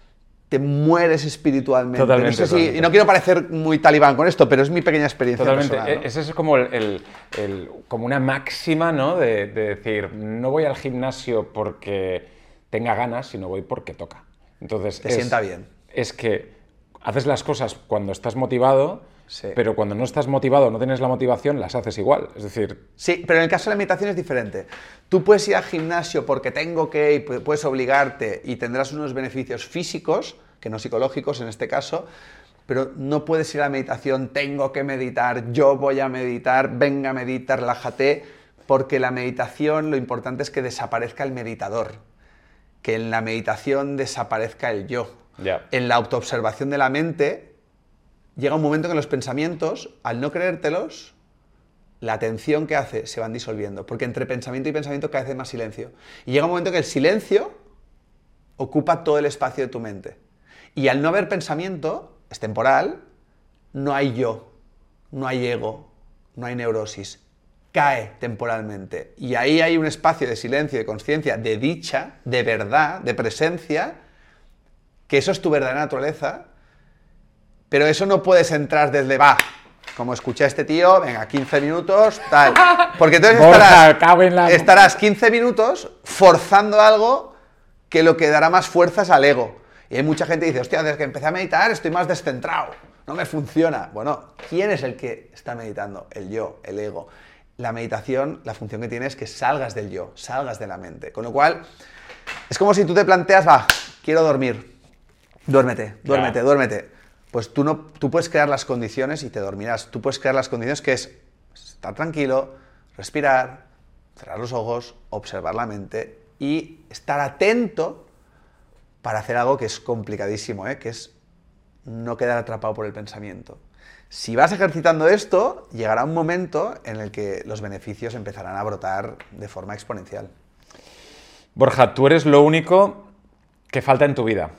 S1: te mueres espiritualmente.
S2: Totalmente,
S1: no sé si,
S2: totalmente.
S1: y no quiero parecer muy talibán con esto, pero es mi pequeña experiencia
S2: Totalmente.
S1: personal, ¿no?
S2: Esa es como, el, el, el, como una máxima, ¿no? De, de decir, no voy al gimnasio porque tenga ganas, sino voy porque toca. Entonces,
S1: te
S2: es,
S1: sienta bien.
S2: Es que haces las cosas cuando estás motivado,
S1: sí.
S2: pero cuando no estás motivado, no tienes la motivación, las haces igual. Es decir...
S1: Sí, pero en el caso de la meditación es diferente. Tú puedes ir al gimnasio porque tengo que, y puedes obligarte y tendrás unos beneficios físicos, que no psicológicos en este caso, pero no puedes ir a la meditación, tengo que meditar, yo voy a meditar, venga, medita, relájate, porque la meditación lo importante es que desaparezca el meditador, que en la meditación desaparezca el yo.
S2: Yeah.
S1: En la autoobservación de la mente llega un momento en que los pensamientos, al no creértelos, la atención que hace se van disolviendo, porque entre pensamiento y pensamiento cada vez hay más silencio. Y llega un momento en que el silencio ocupa todo el espacio de tu mente. Y al no haber pensamiento, es temporal, no hay yo, no hay ego, no hay neurosis. Cae temporalmente. Y ahí hay un espacio de silencio, de conciencia, de dicha, de verdad, de presencia, que eso es tu verdadera naturaleza, pero eso no puedes entrar desde, va, como escuché a este tío, venga, quince minutos, tal. Porque entonces
S2: Borja,
S1: estarás,
S2: en la...
S1: estarás quince minutos forzando algo que lo que dará más fuerzas al ego. Y hay mucha gente que dice, hostia, desde que empecé a meditar estoy más descentrado, no me funciona. Bueno, ¿quién es el que está meditando? El yo, el ego. La meditación, la función que tiene es que salgas del yo, salgas de la mente. Con lo cual, es como si tú te planteas, va, quiero dormir. Duérmete, duérmete,
S2: Claro.
S1: duérmete. Pues tú, no, tú puedes crear las condiciones y te dormirás. Tú puedes crear las condiciones que es estar tranquilo, respirar, cerrar los ojos, observar la mente y estar atento para hacer algo que es complicadísimo, ¿eh? Que es no quedar atrapado por el pensamiento. Si vas ejercitando esto, llegará un momento en el que los beneficios empezarán a brotar de forma exponencial.
S2: Borja, tú eres lo único que falta en tu vida.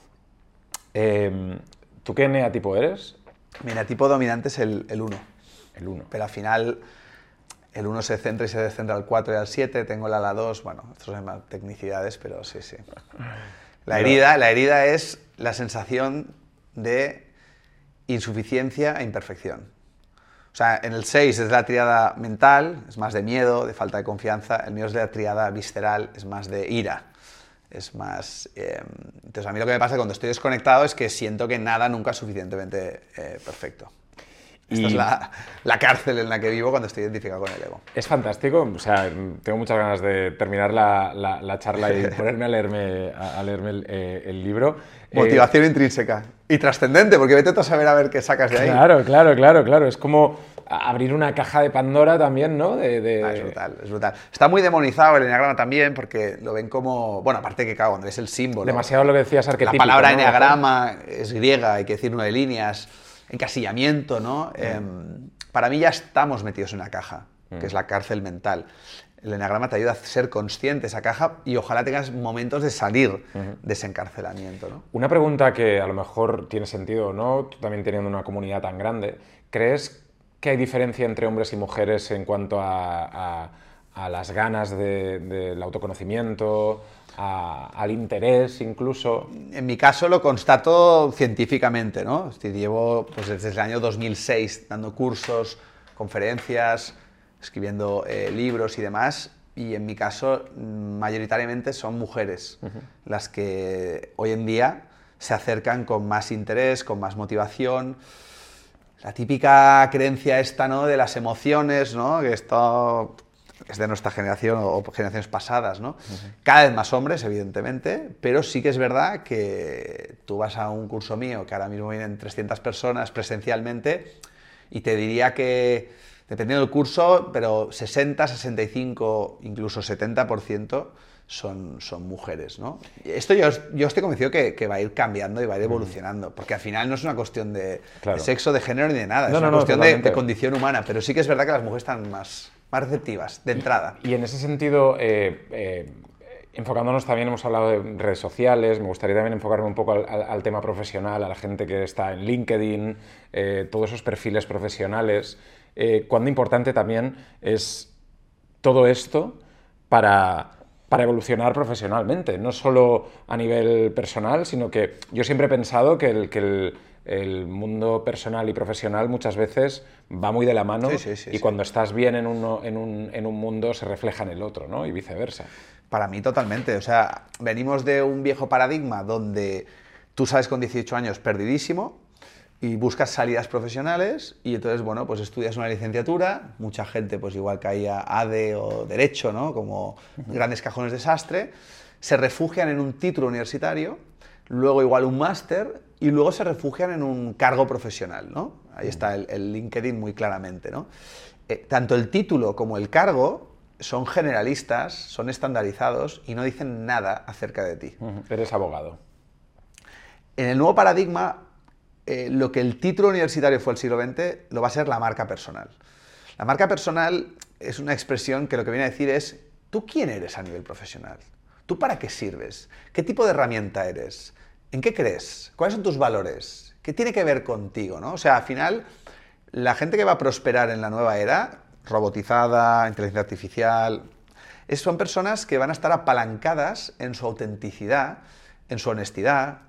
S2: Eh, ¿Tú qué eneatipo eres?
S1: Mi eneatipo dominante es el uno.
S2: El uno.
S1: Pero al final el uno se centra y se descentra al cuatro y al siete, tengo el ala dos, bueno, estos son más tecnicidades, pero sí, sí. La herida, la herida es la sensación de insuficiencia e imperfección. O sea, en el seis es de la tríada mental, es más de miedo, de falta de confianza, el mío es de la tríada visceral, es más de ira. Es más... Eh, entonces, a mí lo que me pasa cuando estoy desconectado es que siento que nada nunca es suficientemente eh, perfecto. Esta es la, la cárcel en la que vivo cuando estoy identificado con el ego.
S2: Es fantástico, o sea, tengo muchas ganas de terminar la, la, la charla y ponerme a leerme, a, a leerme el, eh, el libro.
S1: Motivación eh, intrínseca y trascendente, porque vete tú a saber a ver qué sacas de ahí.
S2: Claro, claro, claro, claro, es como abrir una caja de Pandora también, ¿no? De, de...
S1: Ah, es brutal, es brutal. Está muy demonizado el enneagrama también, porque lo ven como, bueno, aparte que claro, cuando ves el símbolo.
S2: Demasiado lo que decías arquetípico.
S1: La palabra
S2: ¿no?
S1: enneagrama es griega, hay que decir nueve líneas, encasillamiento, ¿no? Mm. Eh, para mí ya estamos metidos en una caja, mm. que es la cárcel mental. El enneagrama te ayuda a ser consciente de esa caja y ojalá tengas momentos de salir uh-huh. de ese encarcelamiento, ¿no?
S2: Una pregunta que a lo mejor tiene sentido o no, tú también teniendo una comunidad tan grande, ¿crees que hay diferencia entre hombres y mujeres en cuanto a, a, a las ganas de, del autoconocimiento, a, al interés incluso?
S1: En mi caso lo constato científicamente, ¿no? Es decir, llevo pues, desde el año dos mil seis dando cursos, conferencias, escribiendo eh, libros y demás, y en mi caso mayoritariamente son mujeres uh-huh. las que hoy en día se acercan con más interés, con más motivación. La típica creencia esta, ¿no?, de las emociones, ¿no?, que esto es de nuestra generación o generaciones pasadas, ¿no? Uh-huh. Cada vez más hombres, evidentemente, pero sí que es verdad que tú vas a un curso mío, que ahora mismo vienen trescientas personas presencialmente, y te diría que, dependiendo del curso, pero sesenta, sesenta y cinco, incluso setenta por ciento son, son mujeres, ¿no? Esto yo, yo estoy convencido que, que va a ir cambiando y va a ir evolucionando, porque al final no es una cuestión de, claro. de sexo, de género ni de nada, no, es una no, cuestión no, de, de condición humana, pero sí que es verdad que las mujeres están más, más receptivas, de entrada.
S2: Y, y en ese sentido, eh, eh, enfocándonos también, hemos hablado de redes sociales, me gustaría también enfocarme un poco al, al, al tema profesional, a la gente que está en LinkedIn, eh, todos esos perfiles profesionales. Eh, cuán importante también es todo esto para, para evolucionar profesionalmente, no solo a nivel personal, sino que yo siempre he pensado que el, que el, el mundo personal y profesional muchas veces va muy de la mano, sí, sí, sí, y sí. cuando estás bien en, uno, en, un, en un mundo se refleja en el otro, ¿no? Y viceversa.
S1: Para mí totalmente, o sea, venimos de un viejo paradigma donde tú sales con dieciocho años perdidísimo, y buscas salidas profesionales y entonces, bueno, pues estudias una licenciatura, mucha gente pues igual caía A D E o Derecho, ¿no?, como uh-huh. grandes cajones de sastre, se refugian en un título universitario, luego igual un máster y luego se refugian en un cargo profesional, ¿no? Ahí uh-huh. está el, el LinkedIn muy claramente, ¿no? Eh, tanto el título como el cargo son generalistas, son estandarizados y no dicen nada acerca de ti.
S2: Uh-huh. Eres abogado.
S1: En el nuevo paradigma, Eh, lo que el título universitario fue el siglo veinte, lo va a ser la marca personal. La marca personal es una expresión que lo que viene a decir es, ¿tú quién eres a nivel profesional? ¿Tú para qué sirves? ¿Qué tipo de herramienta eres? ¿En qué crees? ¿Cuáles son tus valores? ¿Qué tiene que ver contigo, ¿no? O sea, al final, la gente que va a prosperar en la nueva era, robotizada, inteligencia artificial, es, son personas que van a estar apalancadas en su autenticidad, en su honestidad,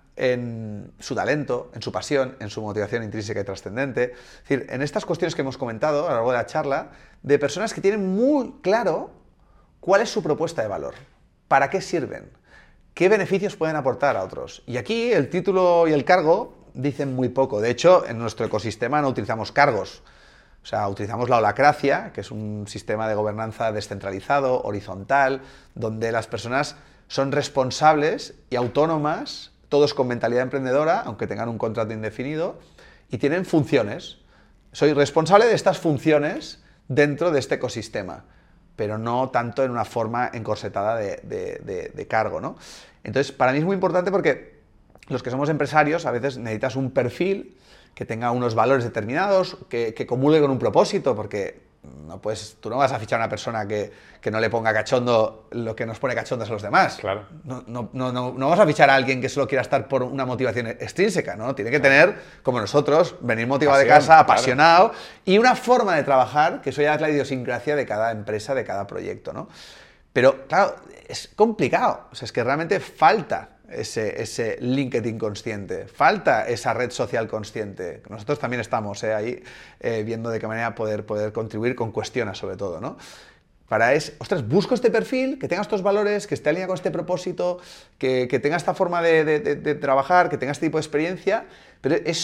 S1: en su talento, en su pasión, en su motivación intrínseca y trascendente. Es decir, en estas cuestiones que hemos comentado a lo largo de la charla, de personas que tienen muy claro cuál es su propuesta de valor, para qué sirven, qué beneficios pueden aportar a otros. Y aquí el título y el cargo dicen muy poco. De hecho, en nuestro ecosistema no utilizamos cargos. O sea, utilizamos la holacracia, que es un sistema de gobernanza descentralizado, horizontal, donde las personas son responsables y autónomas, todos con mentalidad emprendedora, aunque tengan un contrato indefinido, y tienen funciones. Soy responsable de estas funciones dentro de este ecosistema, pero no tanto en una forma encorsetada de, de, de, de cargo, ¿no? Entonces, para mí es muy importante porque los que somos empresarios a veces necesitas un perfil que tenga unos valores determinados, que, que comulgue con un propósito, porque no puedes, tú no vas a fichar a una persona que, que no le ponga cachondo lo que nos pone cachondos a los demás.
S2: Claro.
S1: No, no, no, no, no vas a fichar a alguien que solo quiera estar por una motivación extrínseca, ¿no? Tiene que claro. tener, como nosotros, venir motivado Pasión, de casa, apasionado, claro. y una forma de trabajar, que eso ya es la idiosincrasia de cada empresa, de cada proyecto, ¿no? Pero, claro, es complicado. O sea, es que realmente falta ese, ese LinkedIn consciente, falta esa red social consciente. Nosotros también estamos eh, ahí eh, viendo de qué manera poder, poder contribuir con cuestiones, sobre todo, ¿no? Para es, ostras, busco este perfil, que tenga estos valores, que esté alineado con este propósito, que, que tenga esta forma de, de, de, de trabajar, que tenga este tipo de experiencia, pero eso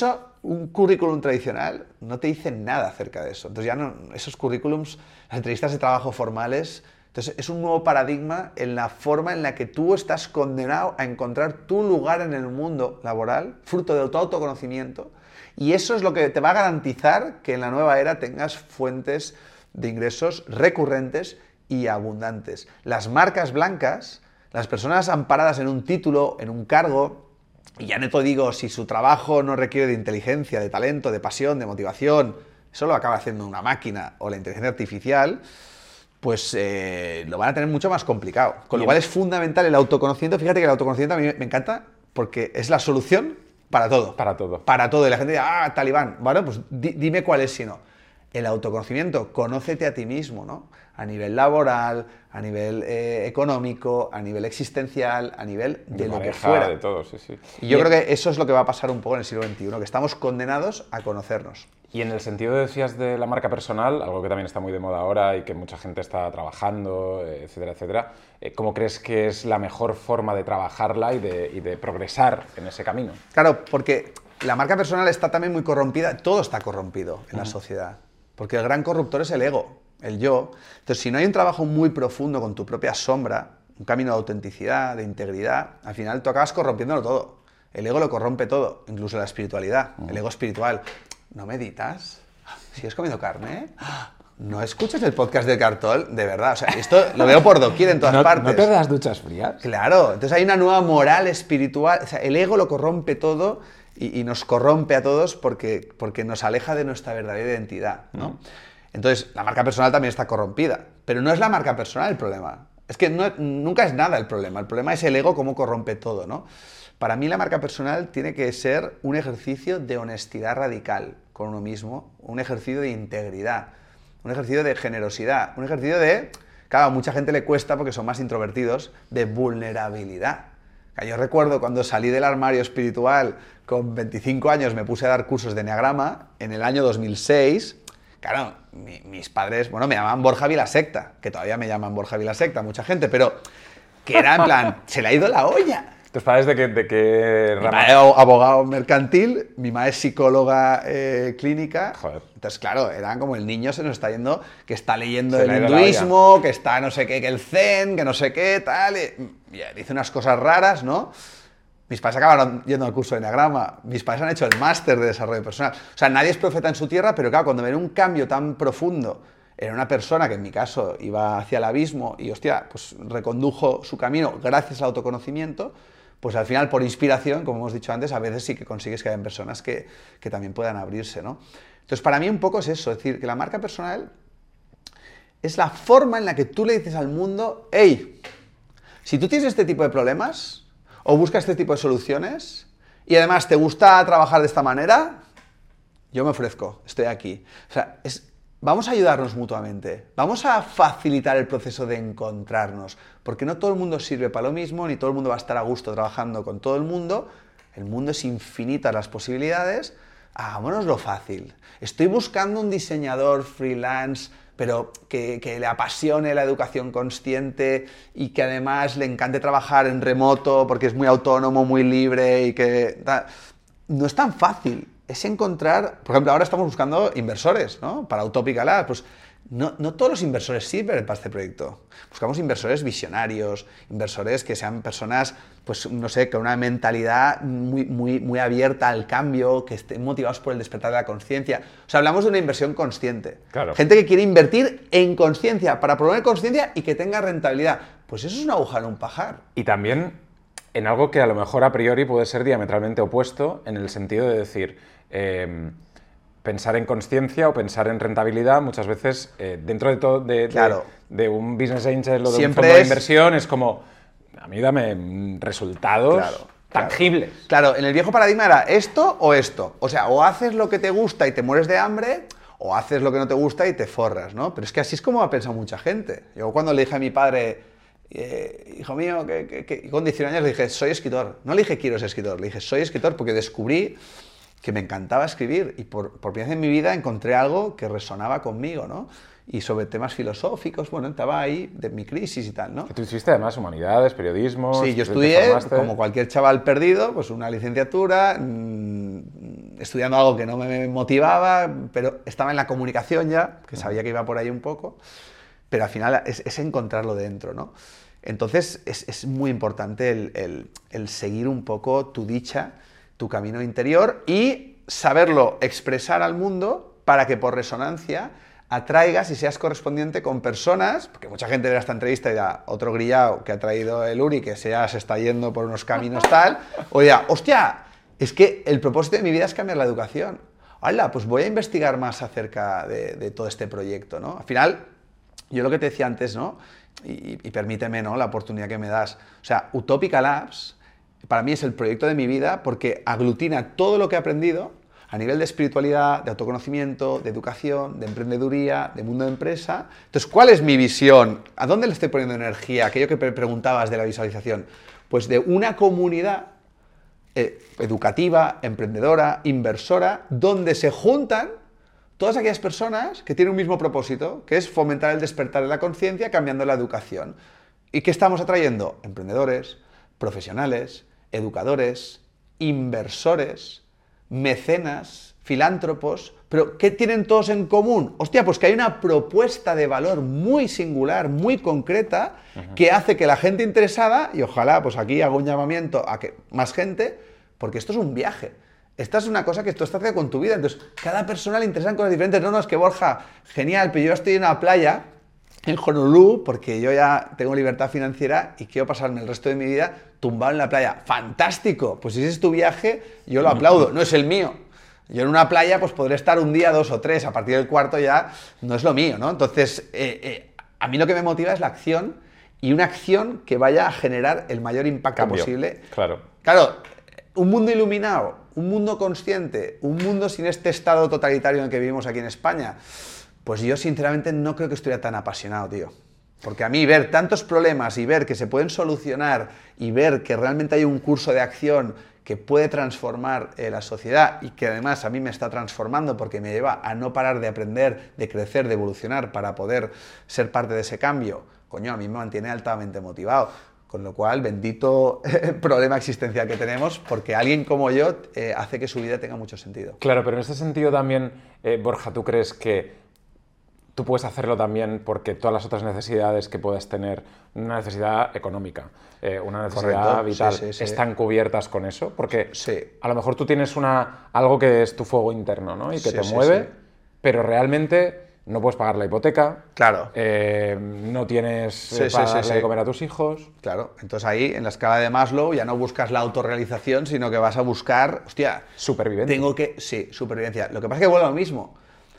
S1: un currículum tradicional no te dice nada acerca de eso. Entonces ya no, esos currículums, las entrevistas de trabajo formales, entonces es un nuevo paradigma en la forma en la que tú estás condenado a encontrar tu lugar en el mundo laboral, fruto de tu autoconocimiento, y eso es lo que te va a garantizar que en la nueva era tengas fuentes de ingresos recurrentes y abundantes. Las marcas blancas, las personas amparadas en un título, en un cargo, y ya no te digo si su trabajo no requiere de inteligencia, de talento, de pasión, de motivación, eso lo acaba haciendo una máquina o la inteligencia artificial, pues eh, lo van a tener mucho más complicado. Con lo cual es fundamental el autoconocimiento. Fíjate que el autoconocimiento a mí me encanta porque es la solución para todo.
S2: Para todo.
S1: Para todo. Y la gente dice, ah, talibán. Bueno, pues di, dime cuál es si no. El autoconocimiento, conócete a ti mismo, ¿no? A nivel laboral, a nivel eh, económico, a nivel existencial, a nivel de,
S2: de
S1: lo
S2: pareja,
S1: que fuera.
S2: De todo, sí, sí.
S1: Y yo
S2: y
S1: creo que eso es lo que va a pasar un poco en el siglo veintiuno, que estamos condenados a conocernos.
S2: Y en el sentido, decías, de la marca personal, algo que también está muy de moda ahora y que mucha gente está trabajando, etcétera, etcétera, ¿cómo crees que es la mejor forma de trabajarla y de, y de progresar en ese camino?
S1: Claro, porque la marca personal está también muy corrompida, todo está corrompido en uh-huh. la sociedad, porque el gran corruptor es el ego, el yo. Entonces, si no hay un trabajo muy profundo con tu propia sombra, un camino de autenticidad, de integridad, al final tú acabas corrompiéndolo todo. El ego lo corrompe todo, incluso la espiritualidad, uh-huh. el ego espiritual. ¿No meditas? ¿Sigues comiendo carne? ¿No escuchas el podcast de Cartol? De verdad, o sea, esto lo veo por doquier en todas
S2: ¿No,
S1: partes.
S2: ¿No te das duchas frías?
S1: Claro, entonces hay una nueva moral espiritual, o sea, el ego lo corrompe todo y, y nos corrompe a todos porque, porque nos aleja de nuestra verdadera identidad, ¿no? Mm. Entonces, la marca personal también está corrompida, pero no es la marca personal el problema, es que no, nunca es nada el problema, el problema es el ego cómo corrompe todo, ¿no? Para mí la marca personal tiene que ser un ejercicio de honestidad radical con uno mismo, un ejercicio de integridad, un ejercicio de generosidad, un ejercicio de, claro, a mucha gente le cuesta porque son más introvertidos, de vulnerabilidad. Yo recuerdo cuando salí del armario espiritual con veinticinco años, me puse a dar cursos de enneagrama en el año dos mil seis. Claro, mi, mis padres, bueno, me llamaban Borja Vilasecta, que todavía me llaman Borja Vilasecta, mucha gente, pero que era en plan, se le ha ido la olla.
S2: ¿Tus padres de qué, de qué rama?
S1: Mi padre es abogado mercantil, mi madre es psicóloga eh, clínica.
S2: Joder.
S1: Entonces, claro, eran como el niño se nos está yendo, que está leyendo el hinduismo, que está no sé qué, que el zen, que no sé qué, tal. Y, y dice unas cosas raras, ¿no? Mis padres acabaron yendo al curso de enneagrama, mis padres han hecho el máster de desarrollo personal. O sea, nadie es profeta en su tierra, pero claro, cuando ven un cambio tan profundo en una persona que en mi caso iba hacia el abismo y, hostia, pues recondujo su camino gracias al autoconocimiento, pues al final, por inspiración, como hemos dicho antes, a veces sí que consigues que hayan personas que, que también puedan abrirse, ¿no? Entonces, para mí un poco es eso, es decir, que la marca personal es la forma en la que tú le dices al mundo, hey, si tú tienes este tipo de problemas o buscas este tipo de soluciones y además te gusta trabajar de esta manera, yo me ofrezco, estoy aquí. O sea, es... Vamos a ayudarnos mutuamente, vamos a facilitar el proceso de encontrarnos, porque no todo el mundo sirve para lo mismo, ni todo el mundo va a estar a gusto trabajando con todo el mundo, el mundo es infinitas las posibilidades, hagámonos lo fácil. Estoy buscando un diseñador freelance, pero que, que le apasione la educación consciente y que además le encante trabajar en remoto porque es muy autónomo, muy libre y que... No es tan fácil. Es encontrar, por ejemplo, ahora estamos buscando inversores, ¿no? Para Utopica Labs, pues no, no todos los inversores sirven para este proyecto. Buscamos inversores visionarios, inversores que sean personas, pues no sé, con una mentalidad muy, muy, muy abierta al cambio, que estén motivados por el despertar de la conciencia. O sea, hablamos de una inversión consciente.
S2: Claro.
S1: Gente que quiere invertir en conciencia, para promover conciencia y que tenga rentabilidad. Pues eso es una aguja en un pajar.
S2: Y también en algo que a lo mejor a priori puede ser diametralmente opuesto, en el sentido de decir... Eh, pensar en consciencia o pensar en rentabilidad muchas veces eh, dentro de todo de,
S1: claro.
S2: de, de un business angel o de
S1: Siempre
S2: un fondo de
S1: es...
S2: inversión es como, a mí dame resultados
S1: claro,
S2: tangibles.
S1: Claro. claro, en el viejo paradigma era esto o esto. O sea, o haces lo que te gusta y te mueres de hambre, o haces lo que no te gusta y te forras, ¿no? Pero es que así es como ha pensado mucha gente. Yo cuando le dije a mi padre, eh, hijo mío, que, que, que... con diecinueve años le dije, soy escritor. No le dije quiero ser escritor, le dije soy escritor porque descubrí que me encantaba escribir y por, por primera vez en mi vida encontré algo que resonaba conmigo, ¿no? Y sobre temas filosóficos, bueno, estaba ahí de mi crisis y tal, ¿no?
S2: Tú hiciste además humanidades, periodismo...
S1: Sí, yo estudié, como cualquier chaval perdido, pues una licenciatura, mmm, estudiando algo que no me motivaba, pero estaba en la comunicación ya, que sabía que iba por ahí un poco, pero al final es, es encontrarlo dentro, ¿no? Entonces es, es muy importante el, el, el seguir un poco tu dicha, tu camino interior y saberlo expresar al mundo para que por resonancia atraigas y seas correspondiente con personas, porque mucha gente verá esta entrevista y dirá, otro grillao que ha traído el Uri, que se, ya se está yendo por unos caminos tal, o dirá, hostia, es que el propósito de mi vida es cambiar la educación. ¡Hala! Pues voy a investigar más acerca de, de todo este proyecto, ¿no? Al final, yo lo que te decía antes, ¿no? Y, y permíteme, ¿no?, la oportunidad que me das. O sea, Utópica Labs para mí es el proyecto de mi vida porque aglutina todo lo que he aprendido a nivel de espiritualidad, de autoconocimiento, de educación, de emprendeduría, de mundo de empresa. Entonces, ¿cuál es mi visión? ¿A dónde le estoy poniendo energía? Aquello que preguntabas de la visualización. Pues de una comunidad eh, educativa, emprendedora, inversora, donde se juntan todas aquellas personas que tienen un mismo propósito, que es fomentar el despertar de la conciencia cambiando la educación. ¿Y qué estamos atrayendo? Emprendedores, profesionales, educadores, inversores, mecenas, filántropos, pero ¿qué tienen todos en común? Hostia, pues que hay una propuesta de valor muy singular, muy concreta, uh-huh. que hace que la gente interesada, y ojalá pues aquí hago un llamamiento a que más gente, porque esto es un viaje. Esta es una cosa que tú estás haciendo con tu vida, entonces cada persona le interesan cosas diferentes. No, no, es que Borja, genial, pero yo estoy en una playa en Honolulu porque yo ya tengo libertad financiera y quiero pasarme el resto de mi vida tumbado en la playa. ¡Fantástico! Pues si ese es tu viaje, yo lo aplaudo, no es el mío. Yo en una playa pues podré estar un día, dos o tres, a partir del cuarto ya no es lo mío, ¿no? Entonces, eh, eh, a mí lo que me motiva es la acción y una acción que vaya a generar el mayor impacto
S2: Cambio.
S1: posible.
S2: Claro.
S1: Claro, un mundo iluminado, un mundo consciente, un mundo sin este estado totalitario en el que vivimos aquí en España, pues yo sinceramente no creo que estuviera tan apasionado, tío. Porque a mí ver tantos problemas y ver que se pueden solucionar y ver que realmente hay un curso de acción que puede transformar eh, la sociedad y que además a mí me está transformando porque me lleva a no parar de aprender, de crecer, de evolucionar para poder ser parte de ese cambio, coño, a mí me mantiene altamente motivado. Con lo cual, bendito problema existencial que tenemos, porque alguien como yo eh, hace que su vida tenga mucho sentido.
S2: Claro, pero en este sentido también, eh, Borja, ¿tú crees que tú puedes hacerlo también porque todas las otras necesidades que puedas tener, una necesidad económica, eh, una necesidad
S1: Correcto.
S2: vital,
S1: sí, sí, sí.
S2: están cubiertas con eso? Porque
S1: sí.
S2: a lo mejor tú tienes una, algo que es tu fuego interno, ¿no? Y que
S1: sí,
S2: te
S1: sí,
S2: mueve,
S1: sí.
S2: pero realmente no puedes pagar la hipoteca,
S1: claro.
S2: eh, no tienes
S1: sí,
S2: eh,
S1: sí,
S2: para
S1: sí,
S2: darle
S1: sí.
S2: de comer a tus hijos.
S1: Claro, entonces ahí en la escala de Maslow ya no buscas la autorrealización, sino que vas a buscar, hostia,
S2: supervivencia.
S1: Tengo que, sí, supervivencia. Lo que pasa es que vuelvo a lo mismo.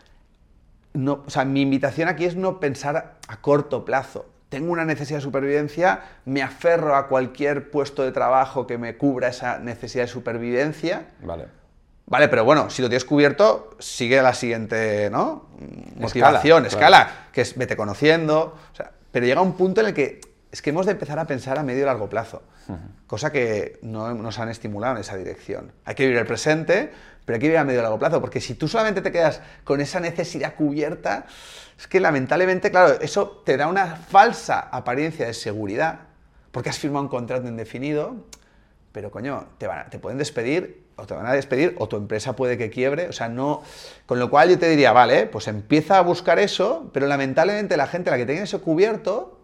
S1: No, o sea, mi invitación aquí es no pensar a corto plazo. Tengo una necesidad de supervivencia, me aferro a cualquier puesto de trabajo que me cubra esa necesidad de supervivencia.
S2: Vale.
S1: Vale, pero bueno, si lo tienes cubierto, sigue la siguiente, ¿no? Motivación,
S2: Escala,
S1: escala,
S2: claro.
S1: que es vete conociendo. O sea, pero llega un punto en el que es que hemos de empezar a pensar a medio y largo plazo, uh-huh. cosa que no nos han estimulado en esa dirección. Hay que vivir el presente, pero hay que vivir a medio y largo plazo, porque si tú solamente te quedas con esa necesidad cubierta, es que lamentablemente, claro, eso te da una falsa apariencia de seguridad, porque has firmado un contrato indefinido, pero coño, te, van a, te pueden despedir, o te van a despedir, o tu empresa puede que quiebre, o sea, no... Con lo cual yo te diría, vale, pues empieza a buscar eso, pero lamentablemente la gente, la que tiene eso cubierto,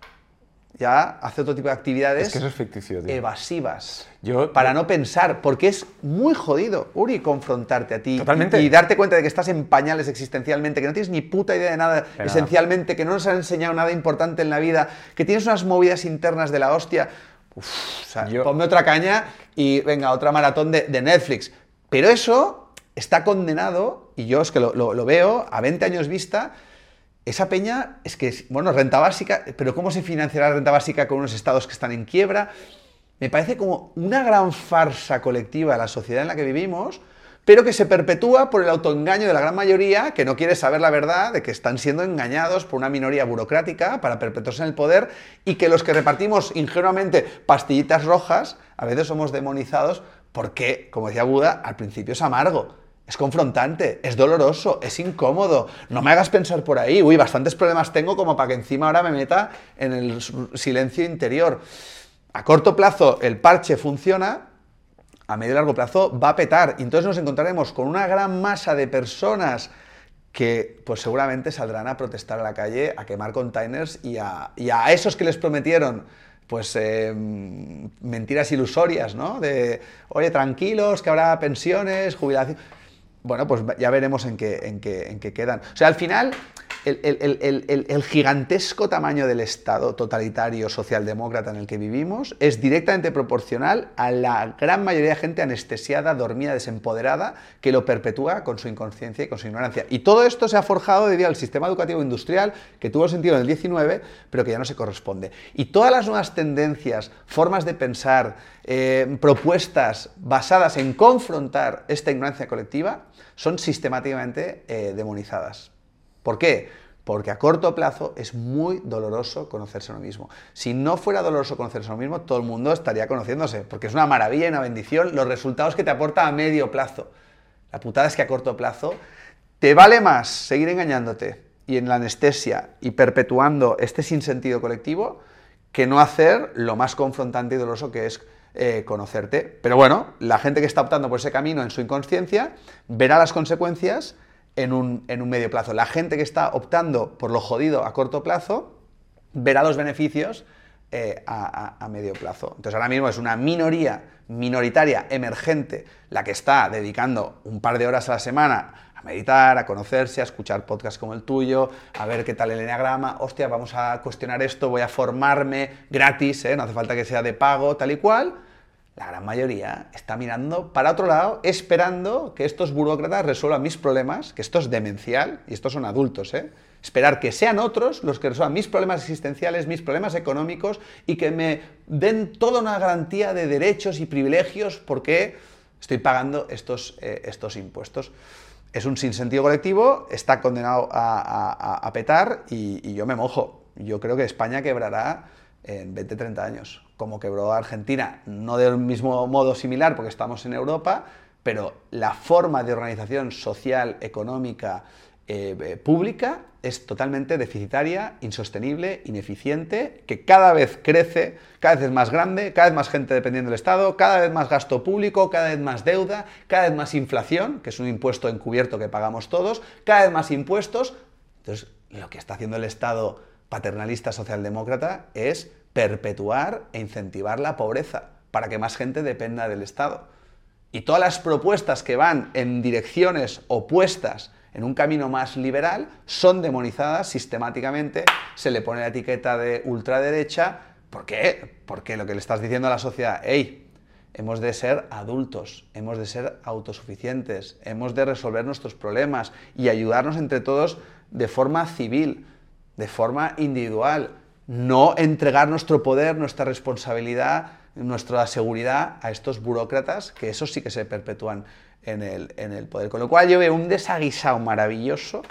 S1: ya hace otro tipo de actividades
S2: es que eso es ficticio, tío.
S1: evasivas,
S2: Yo,
S1: para
S2: yo...
S1: no pensar, porque es muy jodido, Uri, confrontarte a ti.
S2: Totalmente.
S1: Y, y darte cuenta de que estás en pañales existencialmente, que no tienes ni puta idea de nada
S2: de
S1: esencialmente,
S2: nada.
S1: que no nos han enseñado nada importante en la vida, que tienes unas movidas internas de la hostia. Uf, o sea,
S2: Yo...
S1: ponme otra caña y venga, otra maratón de, de Netflix. Pero eso está condenado, y yo es que lo, lo, lo veo a veinte años vista. Esa peña es que, bueno, renta básica, pero ¿cómo se financiará la renta básica con unos estados que están en quiebra? Me parece como una gran farsa colectiva de la sociedad en la que vivimos, pero que se perpetúa por el autoengaño de la gran mayoría que no quiere saber la verdad de que están siendo engañados por una minoría burocrática para perpetuarse en el poder y que los que repartimos ingenuamente pastillitas rojas a veces somos demonizados porque, como decía Buda, al principio es amargo. Es confrontante, es doloroso, es incómodo. No me hagas pensar por ahí. Uy, bastantes problemas tengo como para que encima ahora me meta en el silencio interior. A corto plazo el parche funciona, a medio y largo plazo va a petar. Y entonces nos encontraremos con una gran masa de personas que pues seguramente saldrán a protestar a la calle, a quemar containers y a, y a esos que les prometieron pues eh, mentiras ilusorias, ¿no? De, oye, tranquilos, que habrá pensiones, jubilación. Bueno, pues ya veremos en qué, en qué, en qué quedan. O sea, al final, el, el, el, el, el gigantesco tamaño del Estado totalitario socialdemócrata en el que vivimos es directamente proporcional a la gran mayoría de gente anestesiada, dormida, desempoderada, que lo perpetúa con su inconsciencia y con su ignorancia. Y todo esto se ha forjado debido al sistema educativo industrial que tuvo sentido en el diecinueve, pero que ya no se corresponde. Y todas las nuevas tendencias, formas de pensar, eh, propuestas basadas en confrontar esta ignorancia colectiva, son sistemáticamente eh, demonizadas. ¿Por qué? Porque a corto plazo es muy doloroso conocerse a uno mismo. Si no fuera doloroso conocerse a uno mismo, todo el mundo estaría conociéndose, porque es una maravilla y una bendición los resultados que te aporta a medio plazo. La putada es que a corto plazo te vale más seguir engañándote y en la anestesia y perpetuando este sinsentido colectivo que no hacer lo más confrontante y doloroso que es Eh, conocerte. Pero bueno, la gente que está optando por ese camino en su inconsciencia verá las consecuencias en un, en un medio plazo. La gente que está optando por lo jodido a corto plazo verá los beneficios eh, a, a, a medio plazo. Entonces ahora mismo es una minoría minoritaria, emergente, la que está dedicando un par de horas a la semana a meditar, a conocerse, a escuchar podcasts como el tuyo, a ver qué tal el eneagrama, hostia, vamos a cuestionar esto, voy a formarme gratis, ¿eh? No hace falta que sea de pago, tal y cual. La gran mayoría está mirando para otro lado, esperando que estos burócratas resuelvan mis problemas, que esto es demencial, y estos son adultos, ¿eh? Esperar que sean otros los que resuelvan mis problemas existenciales, mis problemas económicos, y que me den toda una garantía de derechos y privilegios porque estoy pagando estos, eh, estos impuestos. Es un sinsentido colectivo, está condenado a, a, a petar y, y yo me mojo. Yo creo que España quebrará en veinte a treinta años, como quebró Argentina, no del mismo modo similar porque estamos en Europa, pero la forma de organización social, económica, eh, eh, pública es totalmente deficitaria, insostenible, ineficiente, que cada vez crece, cada vez es más grande, cada vez más gente dependiendo del Estado, cada vez más gasto público, cada vez más deuda, cada vez más inflación, que es un impuesto encubierto que pagamos todos, cada vez más impuestos. Entonces, lo que está haciendo el Estado paternalista socialdemócrata es perpetuar e incentivar la pobreza para que más gente dependa del Estado. Y todas las propuestas que van en direcciones opuestas en un camino más liberal son demonizadas sistemáticamente, se le pone la etiqueta de ultraderecha. ¿Por qué? Porque lo que le estás diciendo a la sociedad, hey, hemos de ser adultos, hemos de ser autosuficientes, hemos de resolver nuestros problemas y ayudarnos entre todos de forma civil, de forma individual, no entregar nuestro poder, nuestra responsabilidad, nuestra seguridad a estos burócratas, que esos sí que se perpetúan en el, en el poder. Con lo cual yo veo un desaguisado maravilloso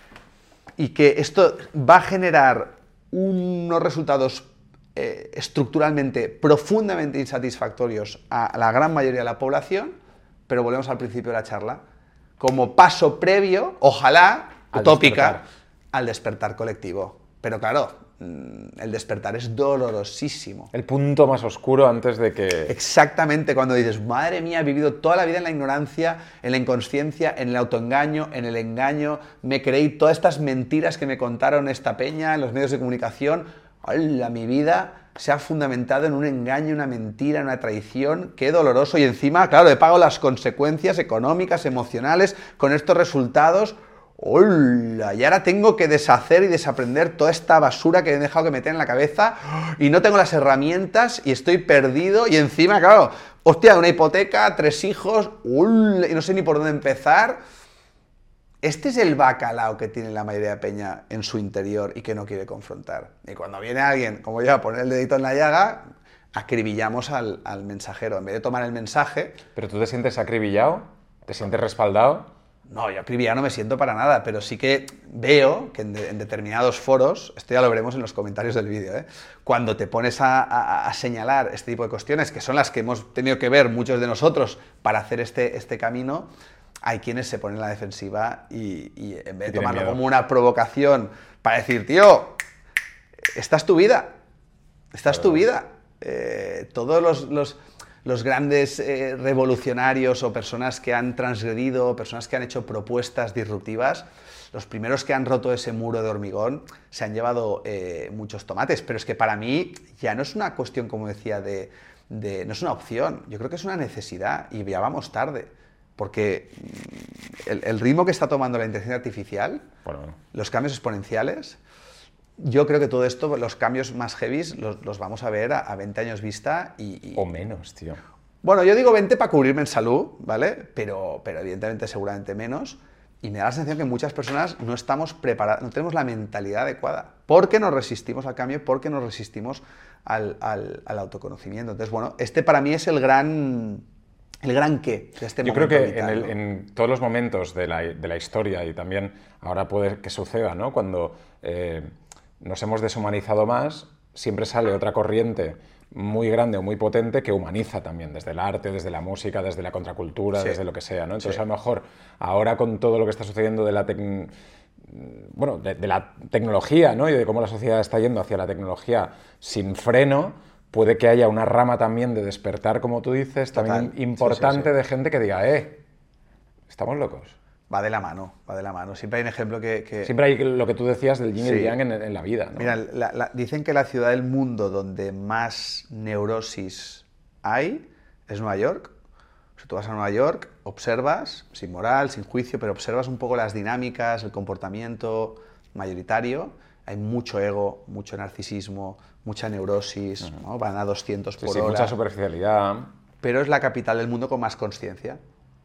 S1: y que esto va a generar unos resultados eh, estructuralmente profundamente insatisfactorios a la gran mayoría de la población, pero volvemos al principio de la charla, como paso previo, ojalá,
S2: al
S1: utópica,
S2: despertar.
S1: al despertar colectivo. Pero claro, el despertar es dolorosísimo.
S2: El punto más oscuro antes de que...
S1: Exactamente, cuando dices, madre mía, he vivido toda la vida en la ignorancia, en la inconsciencia, en el autoengaño, en el engaño, me creí todas estas mentiras que me contaron esta peña en los medios de comunicación. ¡Hola! Mi vida se ha fundamentado en un engaño, una mentira, una traición. ¡Qué doloroso! Y encima, claro, he pagado las consecuencias económicas, emocionales, con estos resultados. ¡Hola! Y ahora tengo que deshacer y desaprender toda esta basura que he dejado que meter en la cabeza y no tengo las herramientas y estoy perdido y encima, claro, hostia, una hipoteca, tres hijos, ¡hola! Y no sé ni por dónde empezar. Este es el bacalao que tiene la mayoría de peña en su interior y que no quiere confrontar. Y cuando viene alguien, como yo, a poner el dedito en la llaga, acribillamos al, al mensajero. En vez de tomar el mensaje...
S2: ¿Pero tú te sientes acribillado? ¿Te sientes respaldado?
S1: No, yo acribillado no me siento para nada, pero sí que veo que en, de, en determinados foros, esto ya lo veremos en los comentarios del vídeo, ¿eh? Cuando te pones a, a, a señalar este tipo de cuestiones, que son las que hemos tenido que ver muchos de nosotros para hacer este, este camino, hay quienes se ponen a la defensiva y, y en vez de tomarlo como una provocación para decir, tío, esta es tu vida, esta es tu vida. Eh, todos los, los, los grandes eh, revolucionarios o personas que han transgredido, personas que han hecho propuestas disruptivas, los primeros que han roto ese muro de hormigón se han llevado eh, muchos tomates, pero es que para mí ya no es una cuestión, como decía, de, de, no es una opción, yo creo que es una necesidad y ya vamos tarde, porque el, el ritmo que está tomando la inteligencia artificial, bueno, los cambios exponenciales, yo creo que todo esto, los cambios más heavies, los, los vamos a ver a, a veinte años vista y, y...
S2: O menos, tío.
S1: Bueno, yo digo veinte para cubrirme en salud, ¿vale? Pero, pero evidentemente seguramente menos. Y me da la sensación que muchas personas no estamos preparadas, no tenemos la mentalidad adecuada, porque nos resistimos al cambio, porque nos resistimos al, al, al autoconocimiento. Entonces, bueno, este para mí es el gran, el gran qué de este
S2: Yo
S1: momento
S2: creo que
S1: vital,
S2: en, el,
S1: ¿no?
S2: en todos los momentos de la, de la historia, y también ahora puede que suceda, ¿no? Cuando eh, nos hemos deshumanizado más, siempre sale otra corriente muy grande o muy potente que humaniza también, desde el arte, desde la música, desde la contracultura, sí. desde lo que sea, ¿no? Entonces, sí. a lo mejor, ahora con todo lo que está sucediendo de la, tec... bueno, de, de la tecnología, ¿no? Y de cómo la sociedad está yendo hacia la tecnología sin freno, puede que haya una rama también de despertar, como tú dices, también Total. importante sí, sí, sí. de gente que diga, eh, estamos locos.
S1: Va de la mano, va de la mano. Siempre hay un ejemplo que... que...
S2: Siempre hay lo que tú decías del yin y el yang en, en la vida, ¿no?
S1: Mira, la, la, dicen que la ciudad del mundo donde más neurosis hay es Nueva York. Si tú vas a Nueva York, observas, sin moral, sin juicio, pero observas un poco las dinámicas, el comportamiento mayoritario. Hay mucho ego, mucho narcisismo, mucha neurosis, uh-huh. ¿no? Van a doscientos por
S2: sí, sí,
S1: hora.
S2: Mucha superficialidad.
S1: Pero es la capital del mundo con más consciencia.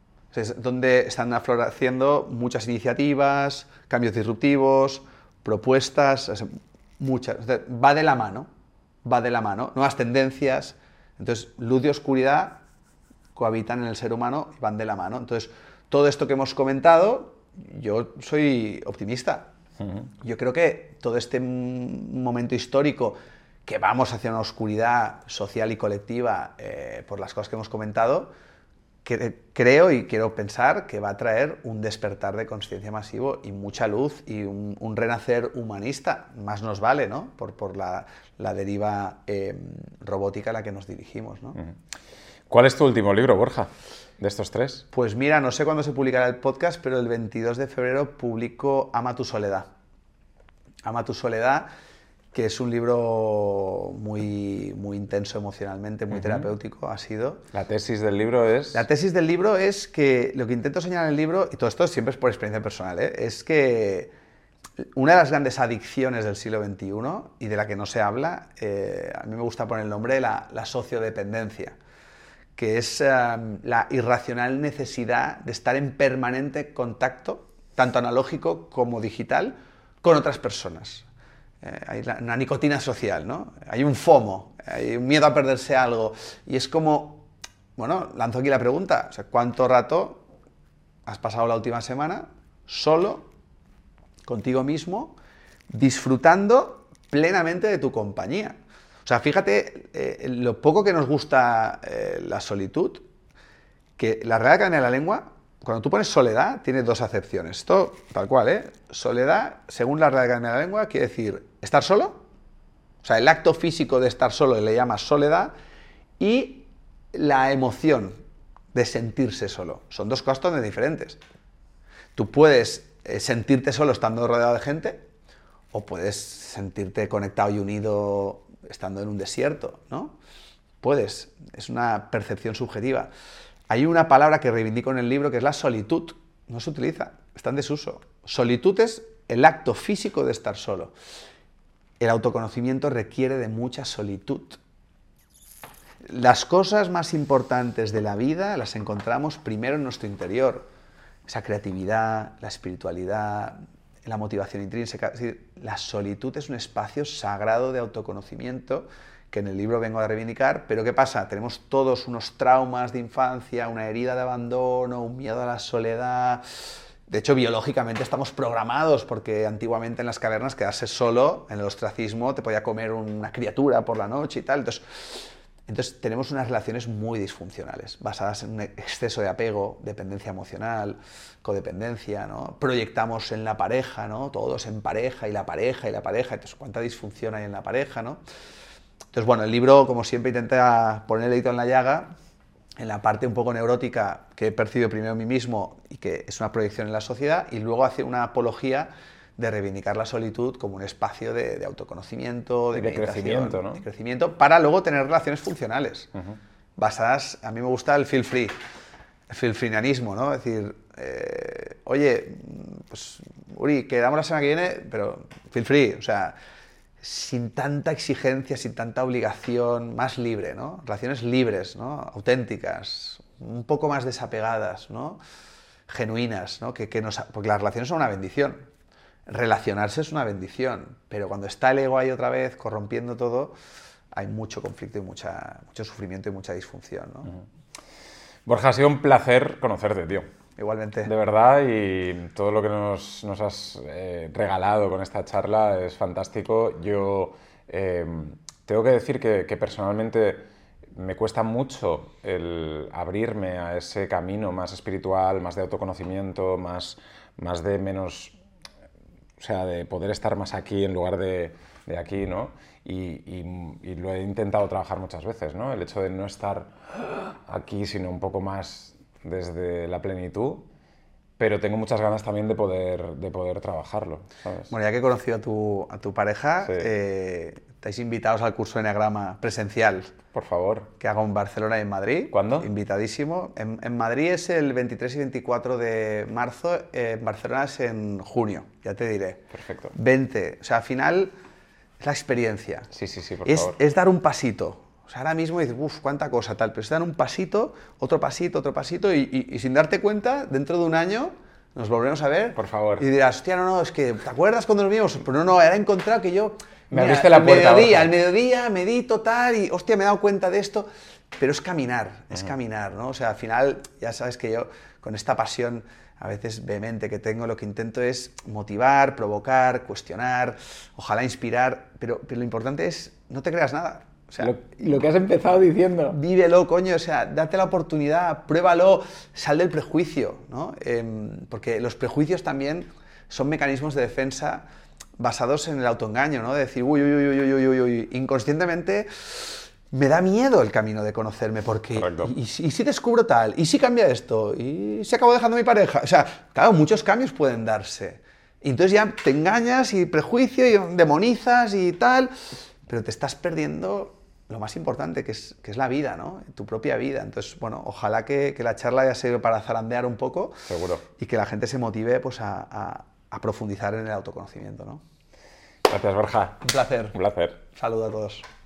S1: Es donde están afloreciendo muchas iniciativas, cambios disruptivos, propuestas, muchas. Va de la mano, va de la mano, nuevas tendencias. Entonces, luz y oscuridad cohabitan en el ser humano y van de la mano. Entonces, todo esto que hemos comentado, yo soy optimista. Uh-huh. Yo creo que todo este momento histórico que vamos hacia una oscuridad social y colectiva eh, por las cosas que hemos comentado, que, creo y quiero pensar que va a traer un despertar de conciencia masivo y mucha luz y un, un renacer humanista. Más nos vale, ¿no? Por, por la, la deriva eh, robótica a la que nos dirigimos, ¿no?
S2: Uh-huh. ¿Cuál es tu último libro, Borja, de estos tres?
S1: Pues mira, no sé cuándo se publicará el podcast, pero el veintidós de febrero publico Ama tu soledad. Ama tu soledad, que es un libro muy, muy intenso emocionalmente, muy uh-huh. terapéutico, ha sido.
S2: La tesis del libro es...
S1: La tesis del libro es que, lo que intento señalar en el libro, y todo esto siempre es por experiencia personal, ¿eh? Es que una de las grandes adicciones del siglo veintiuno, y de la que no se habla, eh, a mí me gusta poner el nombre de la, la sociodependencia, que es um, la irracional necesidad de estar en permanente contacto, tanto analógico como digital, con otras personas. Eh, hay la, una nicotina social, ¿no? Hay un FOMO, hay un miedo a perderse algo, y es como, bueno, lanzo aquí la pregunta, o sea, ¿cuánto rato has pasado la última semana solo, contigo mismo, disfrutando plenamente de tu compañía? O sea, fíjate eh, lo poco que nos gusta eh, la solitud, que la Real Academia de la Lengua, cuando tú pones soledad, tiene dos acepciones. Esto, tal cual, ¿eh? Soledad, según la Real Academia de la Lengua, quiere decir estar solo, o sea, el acto físico de estar solo le llamas soledad, y la emoción de sentirse solo. Son dos cosas totalmente diferentes. Tú puedes eh, sentirte solo estando rodeado de gente, o puedes sentirte conectado y unido estando en un desierto, ¿no? Puedes, es una percepción subjetiva. Hay una palabra que reivindico en el libro que es la solitud. No se utiliza, está en desuso. Solitud es el acto físico de estar solo. El autoconocimiento requiere de mucha solitud. Las cosas más importantes de la vida las encontramos primero en nuestro interior. Esa creatividad, la espiritualidad, la motivación intrínseca. Es decir, la solitud es un espacio sagrado de autoconocimiento que en el libro vengo a reivindicar, pero ¿qué pasa? Tenemos todos unos traumas de infancia, una herida de abandono, un miedo a la soledad. De hecho, biológicamente estamos programados, porque antiguamente en las cavernas quedarse solo, en el ostracismo, te podía comer una criatura por la noche y tal. Entonces, entonces tenemos unas relaciones muy disfuncionales, basadas en un exceso de apego, dependencia emocional, codependencia, ¿no? Proyectamos en la pareja, ¿no? Todos en pareja, y la pareja, y la pareja. Entonces, ¿cuánta disfunción hay en la pareja, ¿no? Entonces, bueno, el libro, como siempre, intenta poner el dedito en la llaga en la parte un poco neurótica que he percibido primero en mí mismo y que es una proyección en la sociedad, y luego hacer una apología de reivindicar la solitud como un espacio de, de autoconocimiento, de,
S2: de crecimiento, ¿no?
S1: de crecimiento, para luego tener relaciones funcionales,
S2: Uh-huh.
S1: basadas, a mí me gusta el feel free, el feel freeanismo, ¿no? Es decir, eh, oye, pues Uri, quedamos la semana que viene, pero feel free, o sea, sin tanta exigencia, sin tanta obligación, más libre, ¿no? Relaciones libres, ¿no? Auténticas, un poco más desapegadas, ¿no? Genuinas, ¿no? Que, que nos, porque las relaciones son una bendición. Relacionarse es una bendición, pero cuando está el ego ahí otra vez corrompiendo todo, hay mucho conflicto y mucha, mucho sufrimiento y mucha disfunción, ¿no?
S2: Uh-huh. Borja, ha sido un placer conocerte, tío.
S1: Igualmente.
S2: De verdad, y todo lo que nos, nos has eh, regalado con esta charla es fantástico. Yo eh, tengo que decir que, que personalmente me cuesta mucho el abrirme a ese camino más espiritual, más de autoconocimiento, más, más de menos... O sea, de poder estar más aquí en lugar de, de aquí, ¿no? Y, y, y lo he intentado trabajar muchas veces, ¿no? El hecho de no estar aquí, sino un poco más desde la plenitud, pero tengo muchas ganas también de poder, de poder trabajarlo, ¿sabes?
S1: Bueno, ya que he conocido a tu, a tu pareja,
S2: Sí.
S1: eh, estáis invitados al curso de Enneagrama presencial
S2: Por favor.
S1: que hago en Barcelona y en Madrid.
S2: ¿Cuándo?
S1: Invitadísimo. En, en Madrid es el veintitrés y veinticuatro de marzo, eh, en Barcelona es en junio, ya te diré.
S2: Perfecto.
S1: veinte, o sea, al final es la experiencia.
S2: Sí, sí, sí, por
S1: es,
S2: favor.
S1: es dar un pasito. O sea, ahora mismo dices, uff, cuánta cosa, tal, pero es dar un pasito, otro pasito, otro pasito, y, y, y sin darte cuenta, dentro de un año nos volveremos a ver.
S2: Por favor.
S1: Y dirás, hostia, no, no, es que, ¿te acuerdas cuando nos vimos? Pero no, no, era encontrado que yo...
S2: Me abriste la puerta,
S1: Al mediodía,
S2: Borja.
S1: al mediodía, medito, tal, y hostia, me he dado cuenta de esto. Pero es caminar, es caminar, ¿no? O sea, al final, ya sabes que yo, con esta pasión a veces vehemente que tengo, lo que intento es motivar, provocar, cuestionar, ojalá inspirar, pero, pero lo importante es, no te creas nada. O sea,
S2: Lo, lo que has empezado diciendo.
S1: vívelo, coño, o sea, date la oportunidad, pruébalo, sal del prejuicio, ¿no? Eh, porque los prejuicios también son mecanismos de defensa basados en el autoengaño, ¿no? De decir, uy, uy, uy, uy, uy, uy, uy, inconscientemente me da miedo el camino de conocerme, porque y, y, si- y si descubro tal, y si cambia esto, y si acabo dejando a mi pareja, o sea, claro, muchos cambios pueden darse. Y entonces ya te engañas y prejuicio y demonizas y tal, pero te estás perdiendo lo más importante, que es, que es la vida, ¿no? Tu propia vida. Entonces, bueno, ojalá que, que la charla haya sido para zarandear un poco.
S2: Seguro.
S1: Y que la gente se motive, pues, a, a, a profundizar en el autoconocimiento, ¿no?
S2: Gracias, Borja.
S1: Un placer.
S2: Un placer.
S1: Saludo a todos.